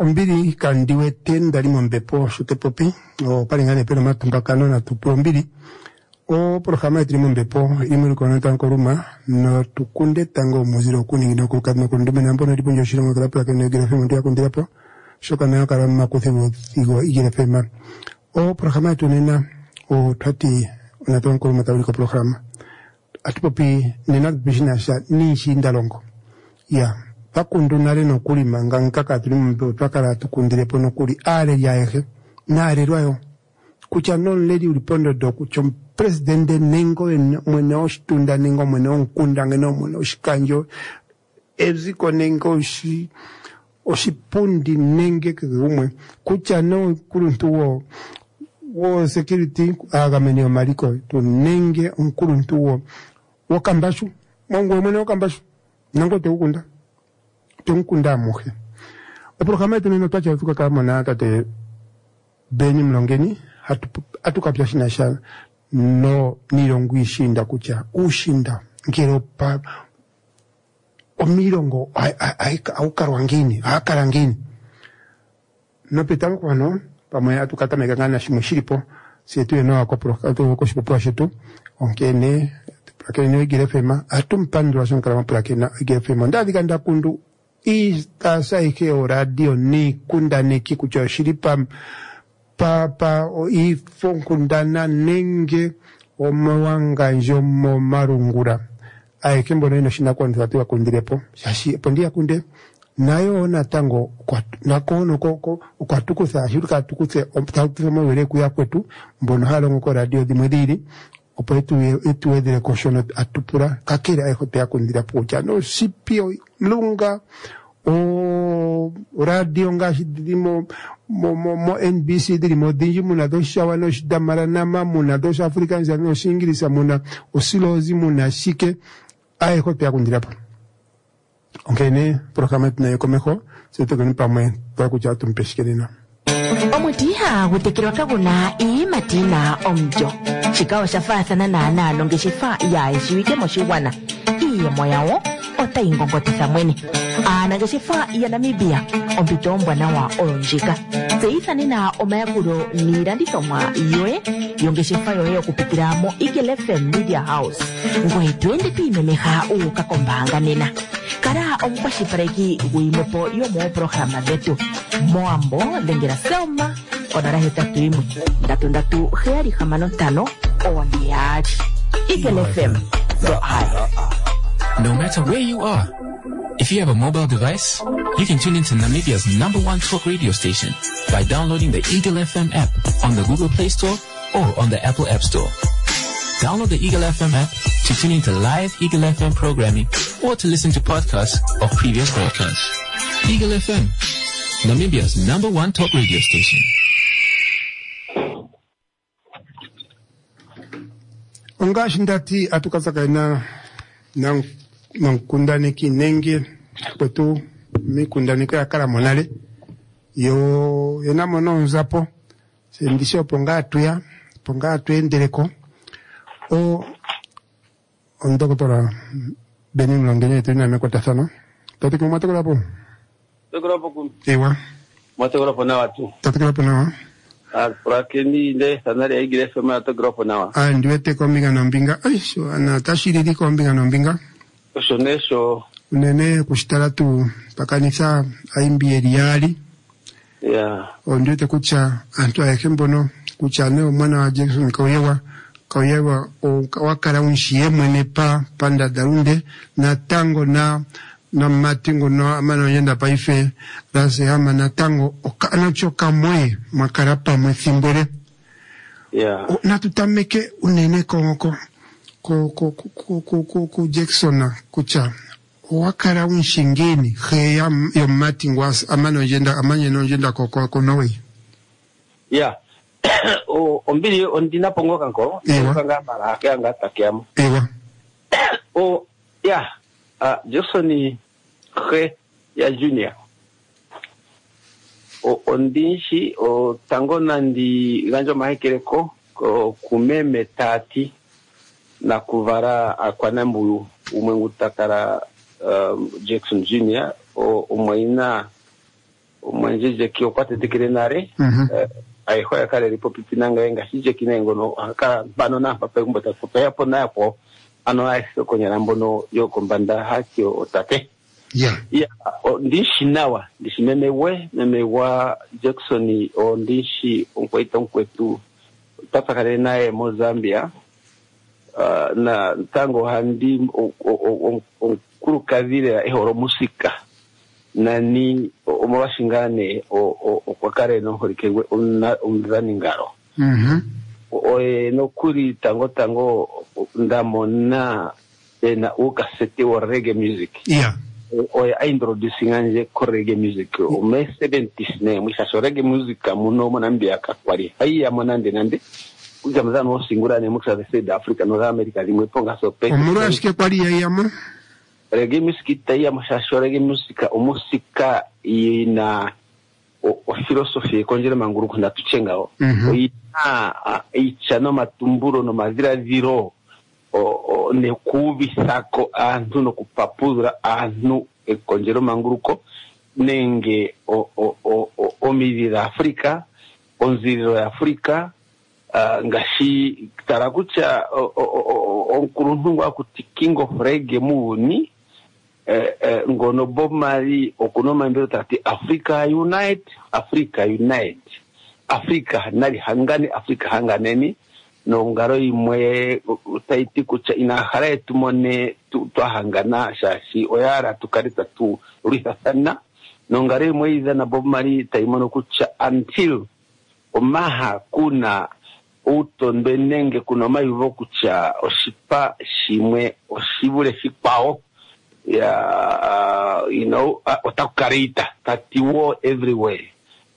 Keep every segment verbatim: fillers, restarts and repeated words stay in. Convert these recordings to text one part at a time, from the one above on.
ombili kandiwe tenda limo mbepo shute popi o palingane pero matumbakano na tupu ombili o programa limo mbepo limo likono tanko ruma no tukunde tango muziro kuningi no kukadno kundume nampo no lipunjo shiro ngakala plake no igire fema ndia kundirapo shoka na yakara makuthebo igo igire fema o programa tunena o tati na tanko ruma tawliko programa atupopi nena bishina sha ni shindalongo ya pakundu nare no kuli manga nkaka tuli mbe twakala tukundire pono kuli ale yaehe nare rwayo kucha non lady ulipondo do kucho president nengo mwene ostunda nengo mwene onkunda ngeno mwene oshikanjo eziko nengo oshi oshipundi nenge kumwe kucha no kuluntuwo wo security agamene maliko to nenge onkuluntuwo wakambashu mongo mwene wakambashu nango te ukunda tunkunda muhe oprograma yetu nino twacha tuka kama na tate Beni Mlongeni hatu atukapya shinasha no nilongo ishinda kucha ushinda ngero pa omirongo au karwangini akarangini no petamo kwano pamwe atukata megangana shimushiripo setu eno akopro atu ko shipo shetu onkene plakene igire fema atumpando ashonkara plakena igire fema ndadika ndakundu ista saike o radio ni kunda neki kucho shiripa papa o ifonkundana nenge o mawanga njomo marungura aike mbono ino shina kwa ntuatiwa kundirepo shashi pondia kunde nayo na tango kwa nakono koko kwa tukutha shiruka tukuthe omtautu mwere kuya kwetu mbono halo ngoko radio dimwediri opo etu etu edere koshono atupura kakira ehote akundira pocha no sipio lunga o radio ngashi dimo mo mo mo N B C dimo dinji muna do shawa no shidamara nama muna do Africans no shingirisa muna osilozi muna shike ehote akundira po okay ne programa tuna komeho seto kani pamwe pa kucha tumpeshkelena omutiha gutekirwa kabuna i matina omjo chikawa shafathana na nalo ngeshifa ya ishiwike moshiwana iye moyawo otaingongotesa mwene ana ngeshifa ya Namibia ompito mbwana wa olonjika zeithani na omayakulo nilandithomwa yoe yongeshifa yoye okupikiramo Eagle F M Media House ngwe twende tuimemeha ukakombanga nena kara omukwashipareki guimopo yomo programa betu moambo lengera selma onara hetatu imwe ndatu ndatu heari hamano tano owandiari Eagle F M so high. No matter where you are, if you have a mobile device, you can tune into Namibia's number one talk radio station by downloading the Eagle F M app on the Google Play Store or on the Apple App Store. Download the Eagle F M app to tune into live Eagle F M programming or to listen to podcasts of previous broadcasts. Eagle F M, Namibia's number one talk radio station. Ongashi ndati atukasaka na na mankundane kinenge kwetu mikundane kwa kala monale yo yena mono nzapo sendisho ponga atuya ponga atuendeleko o ondokotora Beni Mlongeni tuna mekota sana tati ko matoko lapo toko lapo ku ewa matoko lapo na watu tati ko lapo na ah prakeni le sanari Eagle F M matoko lapo na wa ah ndiwete ko mbinga na mbinga aisho ana tashiri ko mbinga na mbinga oshonesho unene kushitala tu pakanisa aimbieri yali yeah ondiwete kucha antu ayekembono kucha ne mwana wa Jackson Kauyewa Kauyewa wakala unshiye mwene pa panda daunde na tango na na matingo no amano yenda paife rase ama na tango okanachoka mwe makarapa mwe thimbere yeah o, na tutameke unene kongoko ko ko ko ko ko ko Jackson kucha wakala unshingeni heya yo matingo amano yenda amanye no yenda koko ko nowe yeah o ombili ondina pongo kanko kanga mara kanga takiamo ewa o ya a Jackson khe ya junior o ondinshi o tango nandi ganjo mahekereko ko kumeme tati na kuvara akwanambu umwengu takara um, Jackson junior o umwaina umwaina anjije kio kwate tikirenare ai hoya kale ripo pipinanga yenga sije kinengo no aka bano na papa kumbota kupa yapo na yapo ano ai konya nambono yo kombanda hakio otate yeah yeah ndishi nawa ndishi memewe memewa Jackson o ndishi onkweita onkwetu papa kale nae Mozambia uh, na tango handi onkuru kavile ehoro musika nani omwashingane o okwakare no horikewe una umzaningaro mhm oe no kuri tango tango ndamona ena ukasete wa reggae music yeah oe a introducing anje ko reggae music o me seventies ne mwisha so reggae music muno monambia kakwari haiya monande nande ujamzano osingurane muksa the South Africa no America limwe ponga so pe omurashike kwari yayama reggae music taiya mashasho reggae music umusika ina o, o philosophy konjere manguru kuna tuchengao mm-hmm. ina icha no matumburo no mazira ziro o, o ne kubisako antu no kupapudra anu e konjero manguruko nenge o o o o, o midira Afrika onziro ya Afrika uh, ngashi tarakucha onkuruntu wa kuti of reggae muni eh, eh, ngono Bob Marley okunoma mbero tati Africa Unite Africa Unite Africa nali hangani Africa hanganeni no ngaro imwe utaiti kucha inahara etumone twahangana shashi oyara tukarita tu uritasana no ngaro imwe iza na Bob Marley taimono kucha until omaha kuna utonde nenge kuna mayivo kucha oshipa shimwe oshibule shipao ya uh, you know uh, otakarita tati war everywhere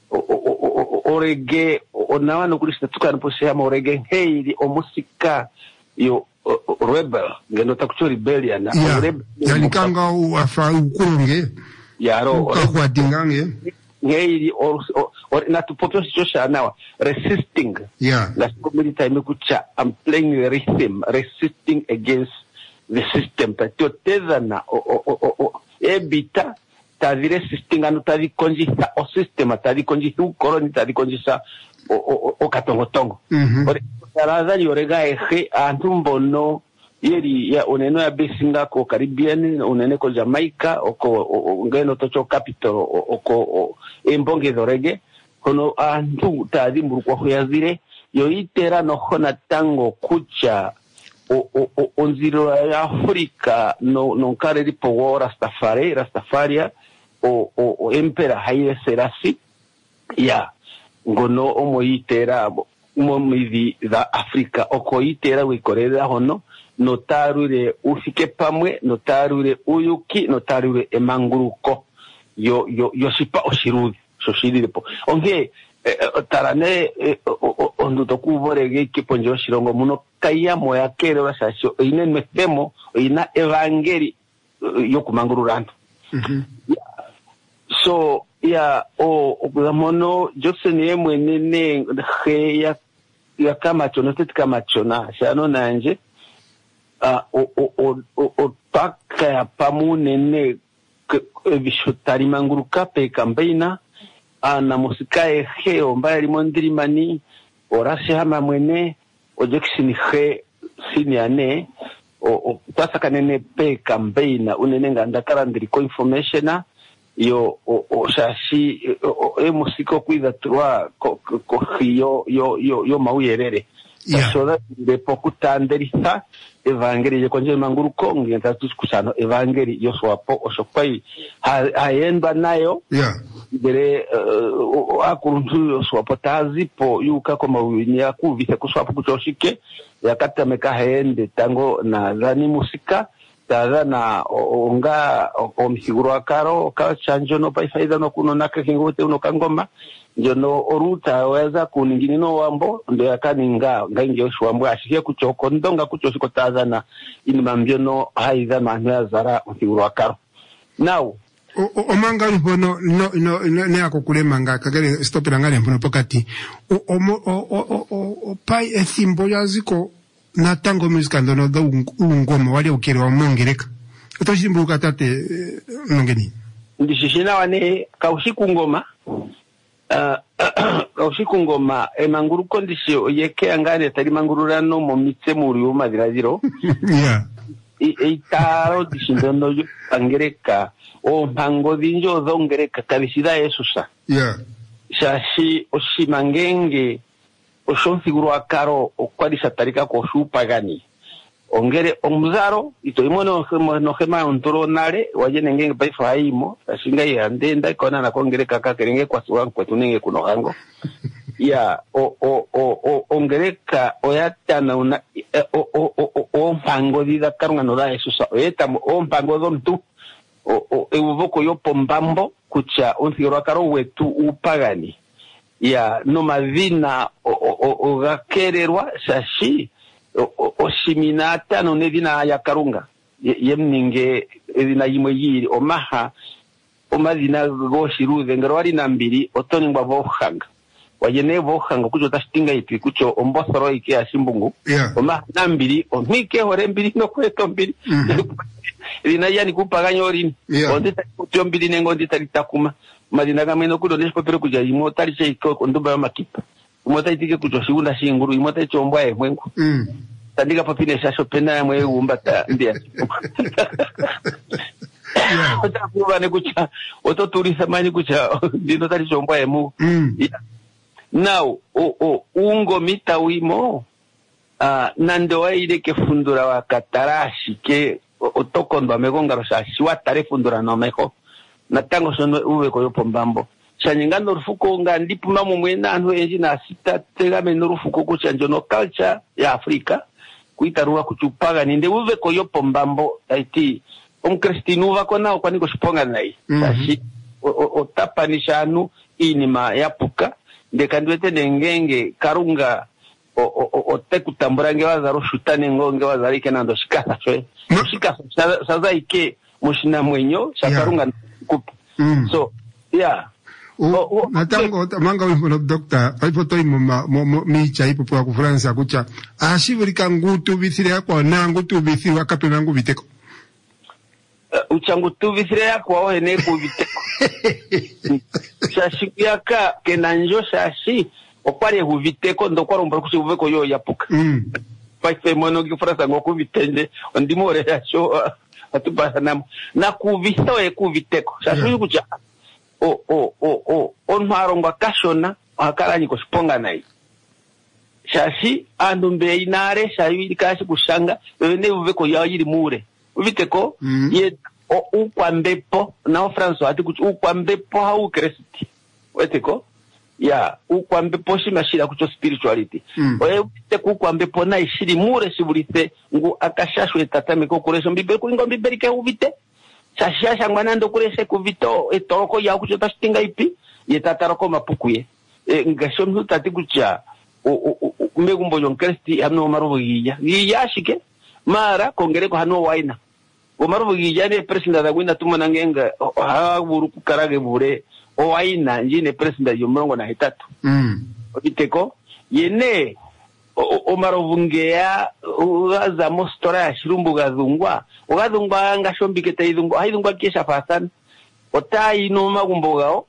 orege onawano kulista tukana posea morege heili omusika yo rebel ngeno takucho rebellion na yeah. rebel yani kanga uafa ukurunge yaro kwa dingange heili or, or, or na tupopyo sichosha nawa resisting yeah la community imekucha I'm playing the rhythm resisting against the system patio tezana o o o o ebita tadire system anu tadi konjisa o system tadi konjisa ukoroni tadi konjisa o o o katongotongo mhm ore taraza yorega eje antumbono yeri ya oneno ya besinga ko Caribbean onene ko Jamaica oko ngeno tocho capital oko embonge dorege kono antu tadi murukwa huyazire yoitera no hona tango kucha o o o onziro ya Afrika no no kare ripo wo Rastafari Rastafaria o o o Emperor Haile Selassie ya ngono omoitera umomidi za Afrika okoitera wikorera hono notarure ufike pamwe notarure uyuki notarure emanguruko yo yo yoshipa oshirudi shoshiripo onge tarane onduto kuborege kiponjo shirongo muno kaya moya kero basasho ine metemo ina evangeli yo kumangururando mhm so ya o okuzamono Jackson yemwe nene he ya ya kama chono tetika machona shano nanje a o o o o taka pamune ne bishotari manguruka pe kambeina ana musika eje omba limondiri mani orase hama mwene o Jackson he siniane o o pasa kanene pe kambeina unene nganda karandiko informationa yo o, o shashi e musiko kuida trua ko ko yo yo yo yo mauyerere yeah. so that de pokutanderisa evangeli yo konje manguru kongi ntatu kusano evangeli yo swapo osopai haenda nayo yeah dere uh, akuruntu yo swapo tazipo yuka koma unya kuvise kuswapo kuchoshike yakata meka hende tango na zani musika tada na onga omhiguro akaro ka chanjo no pai faida no kuno naka kingote uno kangoma njono oruta weza kuningini no wambo ndo yakaninga ngange oshwambo ashiye kuchoko ndonga kuchoshiko tada na inimambyo no haida manyo ya zara omhiguro akaro now o manga lipono no no ne akokulema nga kagere stopera ngale mpono pokati o o o pai ethimbo yaziko na tango muzika ndono do ungoma wali ukiri wa mongereka utoshimbuka tate nongeni ndishishina wane kaushiku ngoma usiku ngoma emanguru kondisio yeke angane tari mangururano mu mitse muri umadiragira yeah eitaro dishindono angereka o mpango dinjo zongereka kabisida Yesusa yeah shashi oshimangenge oshonfiguro akaro okwadi satarika ko supagani ongere omuzaro ito imono no hema ontoro nare wajene ngenge paifa haimo ashinga yandenda kona na kongere kaka kerenge kwa suwan kwa tunenge kuno hango ya o o o ongereka oyata na una o o o mpango dida karunga no da Yesusa oyeta o mpango dontu o o evoko yo pombambo kucha onfiguro akaro wetu upagani ya no madina o o o gakererwa shashi o siminata no nedina ya karunga yemninge edina yimwe yiri omaha omadina goshiruze ngero ari nambiri otoni ngwa bohanga wajene bohanga kujo tastinga ipi kucho ombosoro iki asimbungu yeah omaha nambiri omike hore mbiri no kweto mbiri edina yani kupaganya ori yeah ondita kucho mbiri nengo ondita litakuma madina gameno kudo nespo pero kuja imo tari cheiko nduba makipa imota itike kucho shigunda shinguru imota ichombwa emwengu mm tandika papine shasho pena ya mwe umbata ndia yeah otakuba ne kucha ototurisa mani kucha dino tari chombwa emu mm yeah. Now o o ungo mita wimo ah uh, nando waire ke fundura wa katarashi ke otokondo amegonga rosa shiwa tare fundura no mejo natango sono uwe ko yopombambo chanyingano rufuko ngandipu mamu mwena anhu enji na sita tegame norufuko kucha njono culture ya Afrika kuitarua kuchupaga ninde uve ko yopombambo aiti omkristinuva kona okwani kushiponga nai sashi otapanisha anu inima yapuka ndekandwete nengenge karunga otekutambura nge wazaro shutane ngonge wazarike nando shikasa chwe shikasa saza ike mushina mwenyo shakarunga kupu so yeah o natango manga wimbo doctor aipo toi mo mi chai po kwa Fransa kucha ashibulika ngutu bithire yako na ngutu bithire wakape nangu biteko uchangu tu bithire yako wao ene ku biteko shashi yaka kenanjo shashi okware hu biteko ndo kwa romba kuchi buveko yo yapuka mm paife mono ki Fransa ngo ku bitende ondimore yasho atubasa nam na ku biso e ku biteko shashi kucha o o o o onmaro ngwa kashona akalanyi ko siponga nai shashi andumbe inare shayi kashi kushanga bene uveko yayiri mure uviteko mm. ye o ukwambepo na François ati kuti ukwambepo ha ukresti weteko ya ukwambepo shimashira kucho spirituality mm. oye uviteko ukwambepo na ishiri mure shibulite ngu akashashwe tatame ko kuresho mbibere kuingo mbibere ke uvite shashasha ngwana ndo kurese kuvito etoko ya kucho tastinga ipi yetataroko mapukuye e, ngasho mutati kucha megumbo jonkresti hamno marubugiya yashike mara kongere ko hano waina o marubugiya ne president da gwina tumana ngenga ha buru kukarage bure o waina njine president yo mrongo na hitatu mm obiteko yene o maruvungea ugaza mostora ya shirumbu gazungwa ugazungwa ngashombike taidungwa haidungwa kisha fasan otai no magumbo gao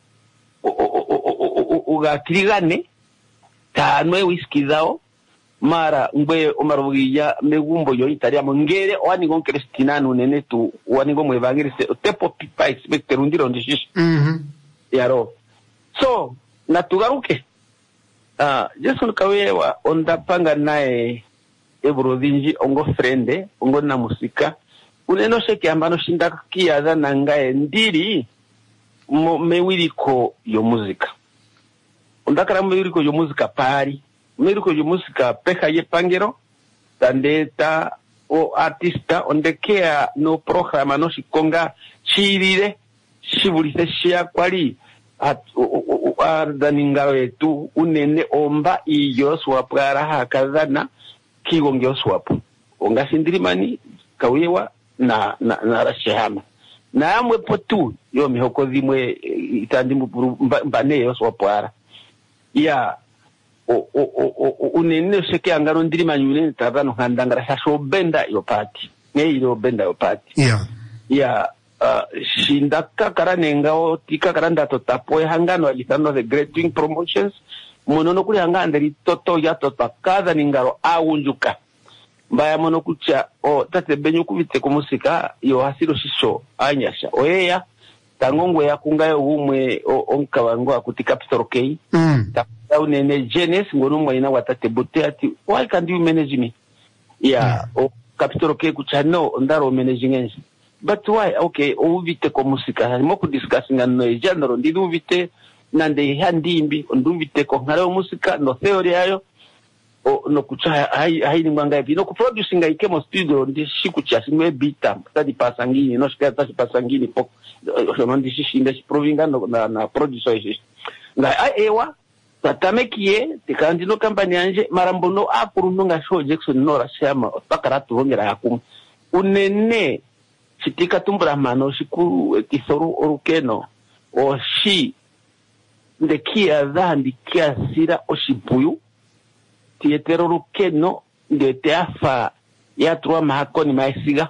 ugatirigane tanwe whisky zao mara ngwe omarubugiya megumbo yo itaria mongere wani gon Kristina nunene tu wani gon mwevangirise tepo pipa expecter undiro ndishish mhm yaro so natugaruke ah Jason Kawewa ondapanga naye ebrodinji ongo frende ongo na musika uneno sheke ambano shinda kiyaza nangae ndiri mewiriko yo muzika undakara mewiriko yo muzika pari mewiriko yo muzika peka ye pangero tandeta o artista ondekea no programa no shikonga chirire shibulise shia kwali at ardaningawe tu unene omba iyo swapara hakazana kigonge swapo onga sindirimani Kawewa na na, na rashehama na amwe potu yo mihoko zimwe itandi mbane yo swapara ya o o o unene sheke angaro ndirimani unene tabano handangara shasho benda yo party ne yo benda yo party yeah ya uh, shinda kakara nengao tika karanda to tapoe hangano alisano the Great Wing Promotions monono kuli hanganda li toto ya toto kaza ningaro aunjuka mbaya mono kucha o tate benyo kubite kumusika yo hasiro shisho anyasha oyeya tangongwe ya kungayo umwe onkawango akuti Capital K mm. ta unene Genes ngono mwaina watate bote ati why can't you manage me yeah mm. o Capital K kucha no ndaro managing enzi but why okay o uvite kumusika mo ku discussing no genre ndi uvite nande handimbi nduvite ko ngaro musika no theory yayo o no kucha hai hai nganga hivi no ku producing ai kemo studio ndi shikucha simwe bita tadi pasangini no shika tadi pasangini po no ndi shishinda provinga no na na producer ishi nga ai ewa tatamekie tikandi no company anje marambono apuru nunga show Jackson no rashama takaratu hongera yakum unene chitika tumbra mano shikuru kisoro orukeno o shi ndekia dhandi kia sira oshipuyu tietero rukeno ndete afa ya truwa mahakoni maesiga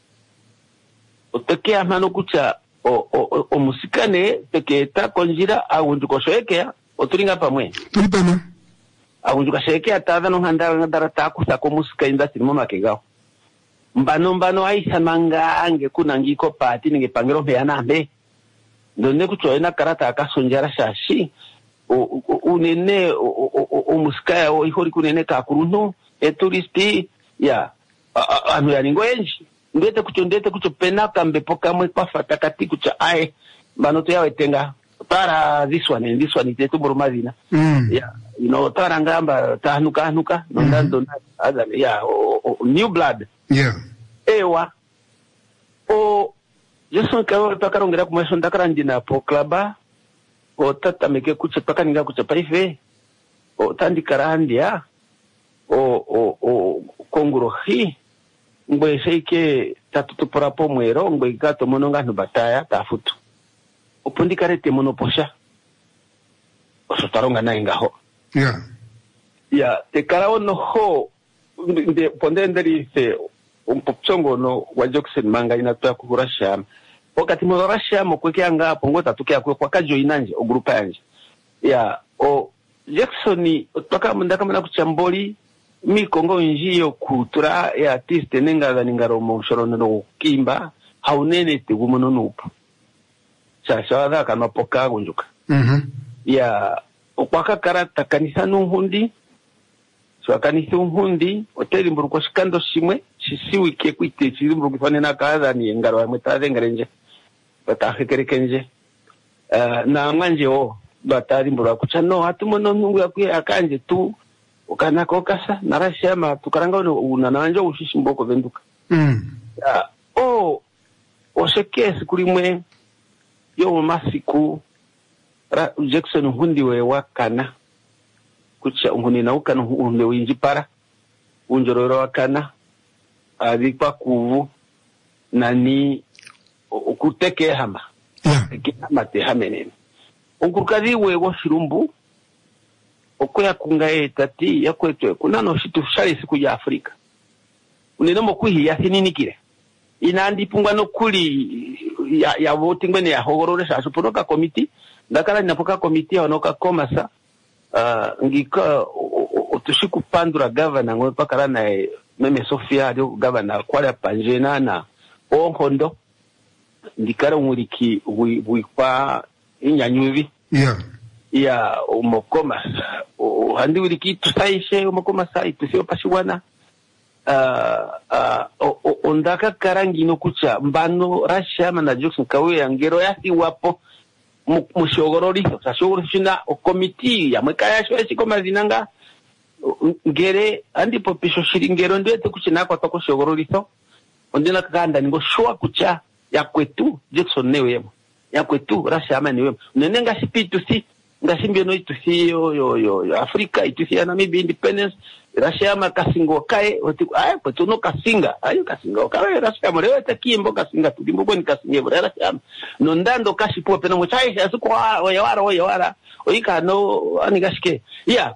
otokea mano kucha o, o, o musikane teke ta konjira agunduko shoekea oturinga pamwe tulipana agunduka shoekea tada no handara ngandara taku sako musika industry mama kegao mbano mbano aisa manga ange kuna ngiko pati ninge pangero mbeana mbe ndone kuchoena karata akasonjara shashi unene o muskaya o ihori kunene ka kuruno e turisti ya anu ya ningo enji ndete kucho ndete kucho pena kambe pokamwe pafata kati kucha ai banoto yawe tenga para this one this one itetu boromazina mm. ya you know tara ngamba tanuka anuka no ndando ada ya new blood yeah ewa o Jason kawo takarongera kumesho ndakarandina po klaba o tata meke kucha takaninga kucha paife o tandikarandia o o o konguro hi ngwe seike tatutu porapo mwero ngwe gato mononga no bataya tafutu opundikarete monoposha o sotaronga na ingaho yeah ya te karao no ho de pondenderi se un popchongo no wa Jackson manga inatoa kuhurasha wakati mwarasha mkweke anga pongota tukia kwa kajo inanje o grupa yanje ya o Jackson toka mndaka mna kuchamboli mi kongo njiyo kutura ya artiste nenga ga ningaro mo shorono no kimba haunene te gumono nupo cha shawada kama poka gunjuka mhm ya okwaka karata kanisa nuhundi so kanisa nuhundi hoteli mburuko shikando shimwe shisiwi ke kwite chizimburuko fane na kaza ni ngaro ya metaze ngarenje batahekerekenje uh, na manje o batari mbura kucha no hatumono nungu yakwe akanje tu ukana kokasa narashama tukaranga una nanjo ushishimboko venduka mm ya o osekesi kulimwe yo masiku ra Jackson hundi we wakana kucha nguni na ukana hunde winjipara unjororo wakana adikwa kuvu nani ukuteke hama yeah hama te hamenene unkukadi wewo shirumbu okoya kungae tati yakwetwe kunano shitu shali siku ya Afrika uneno mokwihi ya sinini kire inandi pungwa no kuli ya ya voting bene ya hogorore sha suponoka committee ndakala ninapoka committee onoka komasa uh, ngika otushiku pandura governor ngwe pakala na meme Sofia dio governor kwala panjena na onkondo ndikara umuriki wikwa inyanyuvi yeah ya umokomasa handi uriki tusaishe umokomasa itusio pashiwana uh, uh, ondaka karangi no kucha mbano rashama na Jackson kawe yangero yasi wapo mushogorori sashogoro shina o committee ya mwekaya shwe siko mazinanga ngere andi popisho shiringero ndete kuchina kwa toko shogorori so ondina kaganda ningo shwa kucha ya kwetu Jackson newe yemo ya kwetu rashama newe nenenga sipitu si ngasimbio no itusi yo yo yo Afrika itusi ya Namibia independence rashama kasingo kae otiku ay kwetu no kasinga ayo kasingo kae rashama lewe takimbo kasinga tudimbo ni kasinge bora rashama no ndando kashipo pena mochai asuko oya wara oya wara oika no anigashike yeah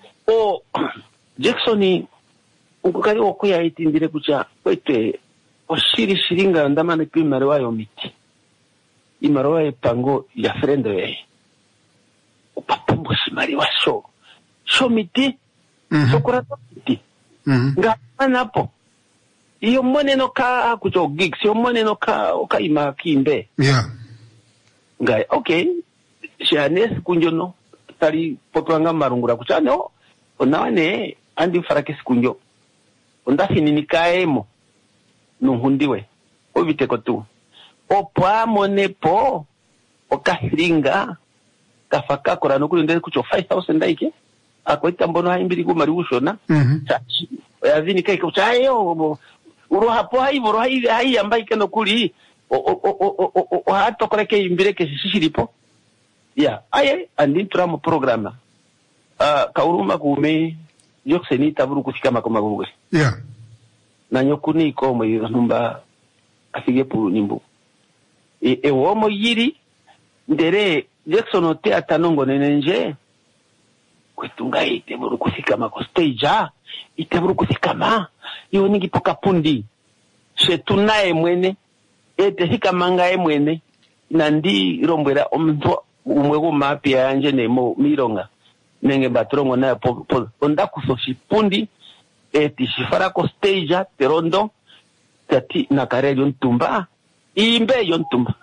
o Jackson ukukari okuya itindire kucha kwete oshiri shiringa ndamane primary wayo miti imaro wayo pango ya friend we upapumbo shimari washo sho miti Mhm. sokora miti Mhm. nga anapo iyo moneno ka kucho gigs iyo moneno ka oka ima kimbe Yeah. nga okay shanes kunjono tali potwanga marungura kuchano onawane andi farakisi kunjo ondafini nikaemo nuhundiwe obiteko tu opwa monepo okahiringa kafaka kora nokuri ndele kucho five thousand daike akoita mbono haimbiri kumari ushona Mhm. yazini kai kuchayo uroha po hai uroha hai hai ambai keno kuri o o o o o hato koreke imbire ke sishiripo ya aye andi tramo programa ah kauruma kume yokseni taburu kufika makoma gugwe Yeah. na nyokuni ko mo numba afige pu nimbu e e womo yiri ndere Jackson te atanongo nenenje kwetunga ite buru kufika mako stage ite buru kufika ma yo ningi poka pundi shetunae mwene ete hika manga e mwene nandi rombera omuntu umwe go mapia yanje nemo mironga nenge batrongo na po, po onda kusoshi pundi eti shifara ko stage terondo tati na kareli ntumba imbe yontumba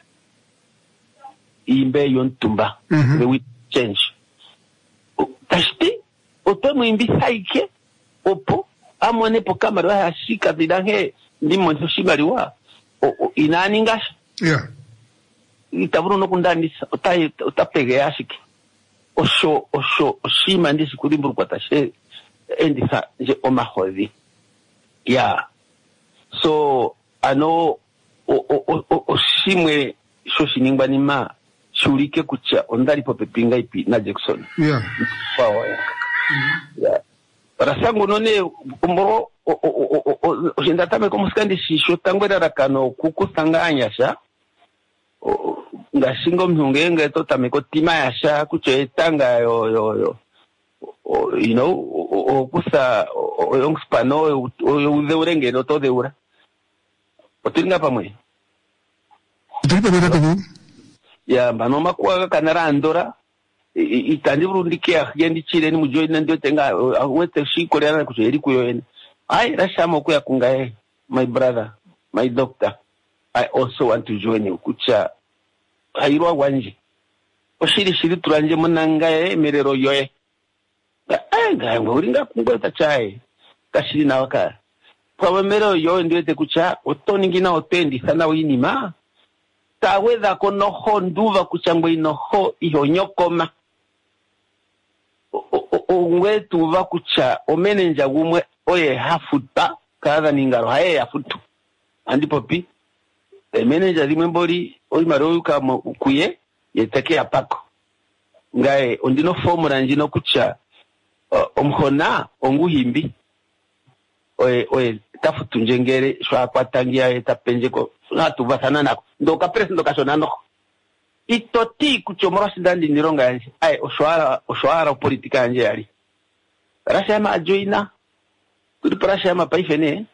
imbe yontumba Mhm. the with change tashti otomo imbi haike opo amone po kamera ya shika bidange ndimo nshimari wa inani ngasha Yeah. itaburu no kundandisa utai utapege yashiki osho osho oshima ndisi kulimburu kwa tashe endisa je omahodhi ya so ano o o o oshimwe shoshiningwa nima shulike kucha ondali pope pinga ipi na Jackson Yeah. pawa ya ya rasango none mboro oshinda tame como skandi shisho tangwera rakano kukusanganya sha ngashingo mhungenga to tame ko tima ya sha kucho etanga yo yo yo you know okusa oyongspano yo uzeurenge no to deura otinga pamwe Tulipe beta tu. ya mbano makwa kanara andora itandi burundike agendi chire ni mujoyi ndio tenga wete shikoreana kucho eri kuyo ai rashamo kuya kungae my brother my doctor I also want to join you kucha hairwa wanje oshiri shiri turanje munangae merero yoe ai ngai ngoringa kungweta chai kashiri na waka kwa merero yoe ndio te kucha otoningina otendi sana winima taweza kono honduva kuchangwe inoho ihonyokoma ongwetu va kucha omenenja gumwe oye hafuta kada ningaro haye yafutu andipo pi e manager limwe mbori oyi maro yuka kuye yeteke apako ngae ondino formula njino kucha uh, omhona onguhimbi oye oye tafutu njengere shwa kwatangia etapenje ko ngatu vasana nako ndoka presi ndoka shona no itoti kuchomora sidandi nironga yanje ai oshwara oshwara politika yanje yali rasha ma joina kuri rasha ma paifene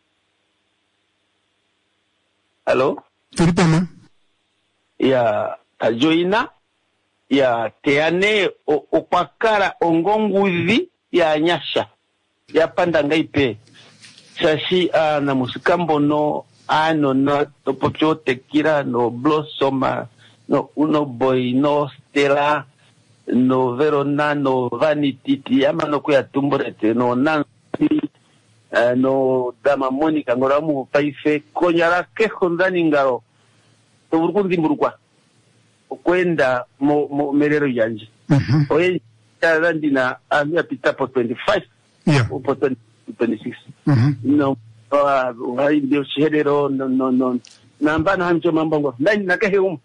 Hello? Tulipama. Ya tajoina ya teane opakara ongonguzi ya nyasha ya panda ngaipe shashi uh, na musikambono ano na topopyo tekira no blossoma no uno boy no stella no verona no vanity ama no kuya tumborete no nancy uh, no dama monica ngoramu paife konyara ke hondani ngaro to burkundi murukwa kwenda mo, mo merero yanje Mhm. oye ya ndina amia pita po twenty-five Yeah. po twenty-six Mhm. no ah uh, ndio shedero no no no namba na hamcho mambo ndani nakahe um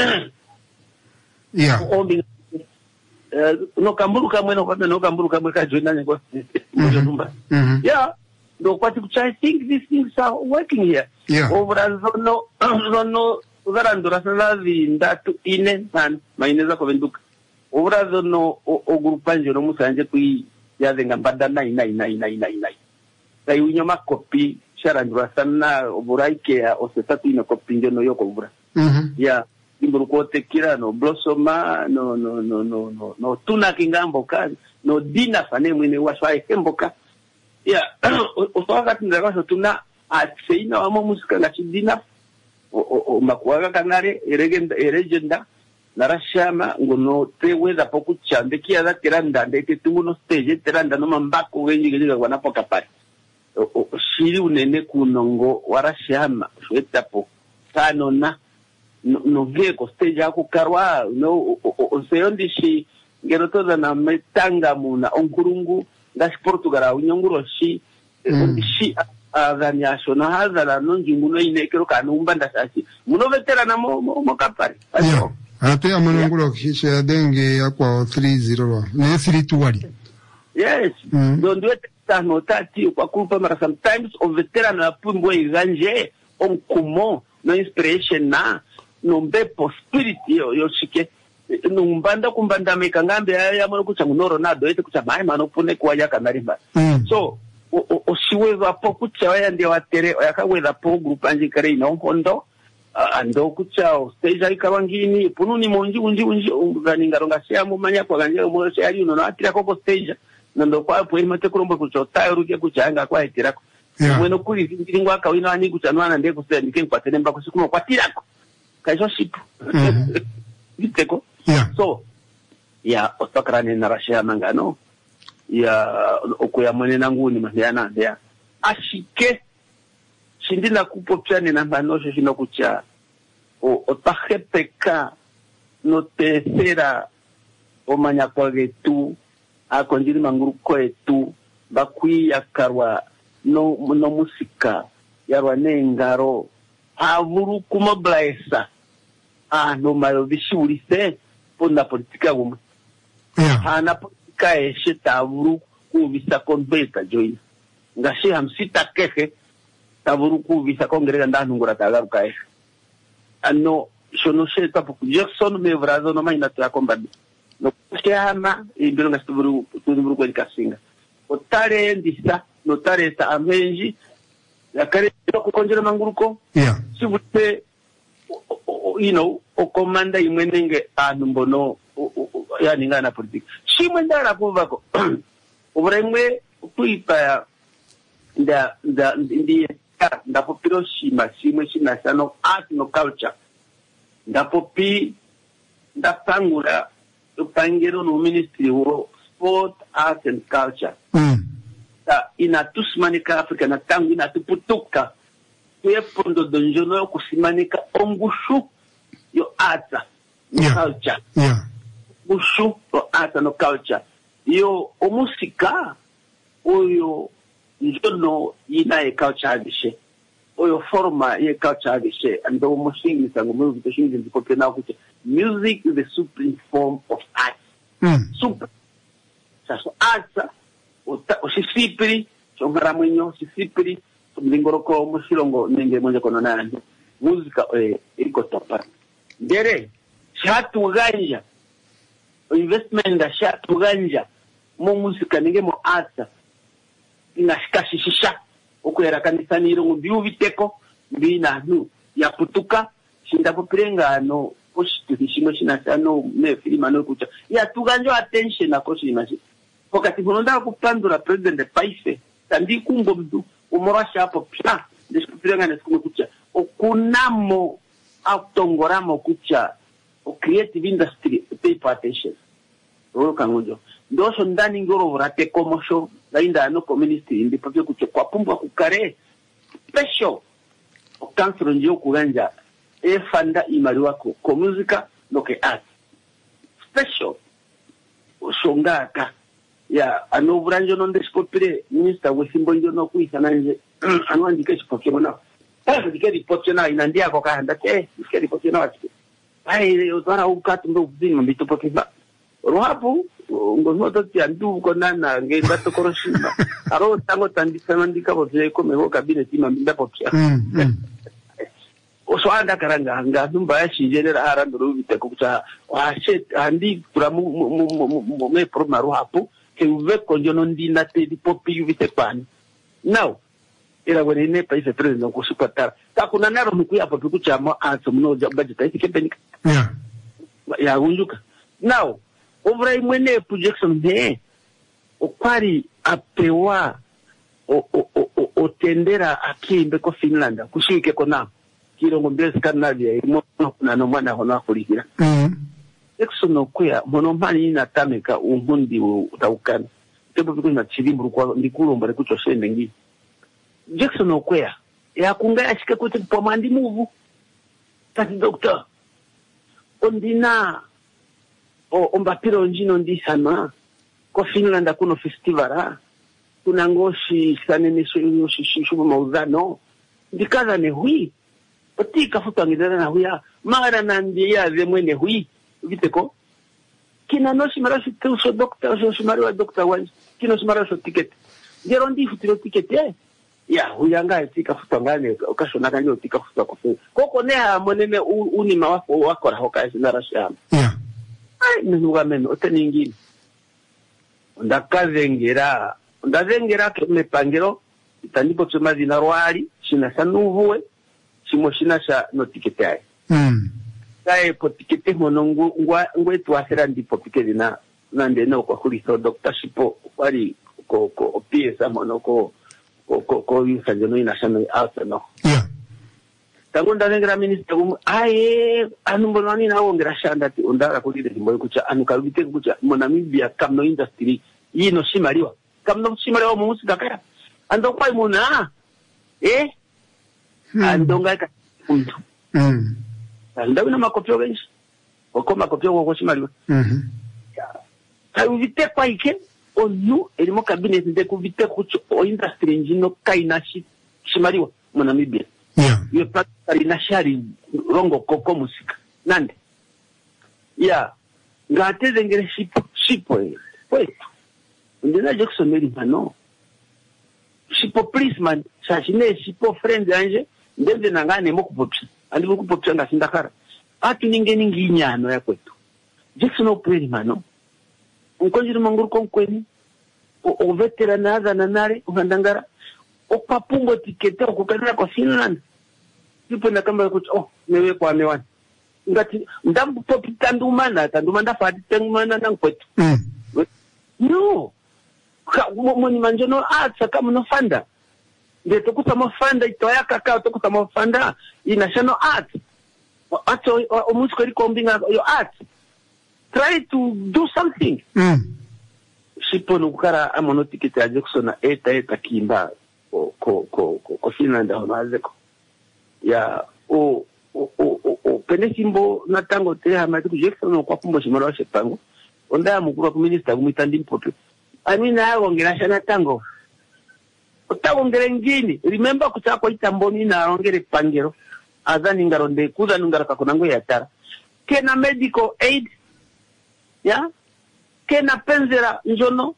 Yeah. ombi uh, no kamburu kamwe no kwenda no kamburu kamwe ka joina ngo mojo numba Mhm. yeah no kwati kucha I think these things are working here Yeah. over no no ugarandura sana ndatu ine san maineza ko venduka over no o grupa nje no musanje kui yazenga mbada nai nai nai nai nai nai sai unyoma copy sharanjura sana buraike ya osesatu ino kopinjo no yoko bura. Mhm. Ya imburukote kira no blossoma no no no no no no tuna kingambo kazi no dina fane mwine waswa ekemboka. Ya oswaga tindakasho tuna atseina wamo musika ngachidina o makwaga kanare eregenda eregenda narashama ngono teweza pokuchande kia za teranda ndeke tumuno stage teranda no mambako wenyi geliga wanapoka pale o shiri unene kunongo warashama shwetapo tano na no veko stage yako karwa no oseyondishi ngero toza na metanga muna onkurungu ndashi Portugal unyonguro shi shi aganyasho na hazara nongi muno inekero kanumba ndasashi muno veterana mo mo kapari yeah. Ate amanonguro kisha ya denge ya kwa three zero ne three two wali. Yes. Mm. Don't do it tano tati kwa kulpa mara sometimes of veteran na pumbo iganje on kumo no inspiration na no mbepo spirit yo yo shike no mbanda kumbanda meka ngambe ya mwana kucha munoro na do ete kucha mai mano pune kwa yaka narimba. Mm. So o siweza po kucha waya ndia watere yakaweza po group anje kare ino hondo ando kuchao stage ikawangini pununi monji unji unji ungani ngaronga siamu manya kwa ganje mo se ari no atira ko stage ndo kwa po imate kurombo kuchota ruke kuchanga kwa itirako mweno kuri ngingwa kawino ani kuchanwana ndeke kusema ndike kwa tenemba kusikuma kwa tirako kaisho shipu biteko so ya otakrane na rashia mangano ya okuya mwene nangu ni mahana ndia ashike shindina kupopyane na manosho shino kucha o otahepeka no tercera o manyakwa getu a konjiri manguruko etu bakwi yakarwa no no musika yarwa nengaro avuru kuma blaesa ah no mayo bishulise ponda politika guma yeah. Hana politika eshe tavuru kubisa konbeta joina ngashi hamsita kehe tavuru kubisa kongrega ndanu ngura tagaruka eshe ano shono sheta poku Jackson me vrazo no maina tu akombadi no kushama imbiro ngastuburu tuburu kwa kasinga otare ndisa no tare ta amenji yakare ko konjera manguruko yeah sibute you know o komanda imwenenge anu mbono yani ngana politique shimwe ndara kuvako ubremwe kuipa nda nda ndiye ndapo piro shima shimwe shina sano art no culture ndapo pi ndapangura upangero no ministry wo sport art and culture mm ta inatusmanika Afrika na tangu inatuputuka tuyepondo donjono kusimanika ongushu yo art no yeah. culture yeah bushu no art no culture yo omusika oyo njono ina e culture bishe oyo forma ye culture bishe ando mushingi sango mu bitashingi ndikope na kuche music is the supreme form of art mm super sasa art o sisipiri chongara mwenyo sisipiri mlingoroko mushilongo nenge mwenye kono nandi muzika eh iko topa ndere shatu ganja investment da shatu ganja mu muzika nenge mu art inashikashisha okwera kanisa niro mbiu viteko mbina nu ya putuka shinda popirenga no poshitu hishimo shinasano me filima no kucha ya tuganjo attention na koshi maji wakati bononda kupandura president paise tandi kumbo mdu umorasha hapo pia ndishipiranga nesikume kucha okunamo autongoramo kucha o creative industry pay attention rolo kangojo ndosho ndani ngoro vorate komosho lainda no community ndi papio kucha kwa pumba kukare special o kansoro ndio kuganja e fanda imari wako ko muzika no ke art special shongaka ya ano branjo non descopre minister wesimbo ndio no kuisa nanje ano andike chipokyo na pasa dike ripotyo na inandia ko kahanda ke dike ripotyo na wati ai utara ukatu ndo bzima mbitopoke ba rohapo ngono toti andu ko nana ngenda to koroshima aro tango tandisa mandika bo vile ko meho kabine tima mbinda popya oswanda karanga nga numba ya shinjera harando rubite kucha wa shet andi kuramu me promaru hapo ke uve konjono ndina te di popi uvite pan now era wene ne paise president ko supatara ta kuna naro mkuya hapo tukuchama aso mno budget isi kepenika yeah ya unjuka now ovra imwene projection de okwari apewa o o o otendera akimbe ko Finland kushike kona kirongo mbezi Scandinavia imo na no mwana hono akulihira mm Jackson okuya mono mani inatameka umundi utaukana tembo biko na chilimbu kwa ndikulomba lekucho shende ngi Jackson okuya ya kunga ashike kuti pomandi muvu tati doctor ondina o ombapiro njino ndisana ko Finland kuno festivala kuna ngoshi sanene shoshi shubu mauzano ndikaza ne hui otika futangidana na huya mara nandia ze mwene hui viteko kina no shimara so doctor so shimara wa doctor wa kino shimara so ticket ngero ndi futiro ticket eh ya huyanga tika futangane okashona kanyo tika futa ko koko ne ha monene uni mawako wako ra hoka sinara shama yeah ai nuga men oteningini ndakazengera ndazengera keme pangero itanipo tsoma zina rwali shina sanuvuwe shimo shina sha no ticket ai mm kai po ticket monongu ngwa ngwetu asera ndipo pikeli na nande no kwa kuliso doctor shipo kwali ko ko piesa monoko ko ko ko yusa jono ina shano out no yeah tangu ndazengera minister um aye anumbonani na ongera shanda ti undara kulide dimbo kucha anukarubite kucha monamibia kamno industry yino shimaliwa kamno shimaliwa mu musika kaya ando kwa imuna eh hmm. ando ngaka undu mm ndawe na makopyo genshi wako makopyo kwa shimaliwa mhm kayuvite kwa ike onu elimo cabinet de kuvite kucho o industry njino kainashi shimaliwa monamibia yeah yo pakari na shari rongo koko musika nande ya ngateze ngere shipo shipo eh kwetu ndina Jackson meri mano shipo policeman shashine shipo friend anje ndende nangane mokupopsa andi mokupopsa ngasindakara atu ningeni nginyano ya kwetu Jackson operi mano unkonjiri manguru konkweni o veterana za nanare ugandangara o papumbo tikete okukadira kwa Finland tipo na kamba kuti oh mewe kwa mewani ngati ndambu popi tandumana tandumanda fati tangumana nankwetu mm no ka moni manjono atsa kama no fanda ndeto kuta fanda itoya kaka to kuta fanda inashano art ato omusiko likombinga yo art try to do something mm sipo nukara amono tikete ya Jackson eta eta kimba ko ko ko ko Finland amazeko ya o o o o penesimbo natango te amati ku Jackson kwa kumbo shimaro wa shepango onda mukuru wa minister kumitandi mpoto amina yongera shana tango otagongere ngini remember kuchako itamboni na ongere pangero azani ngaronde kuza nungara kakonango ya tara kena medical aid ya kena penzera njono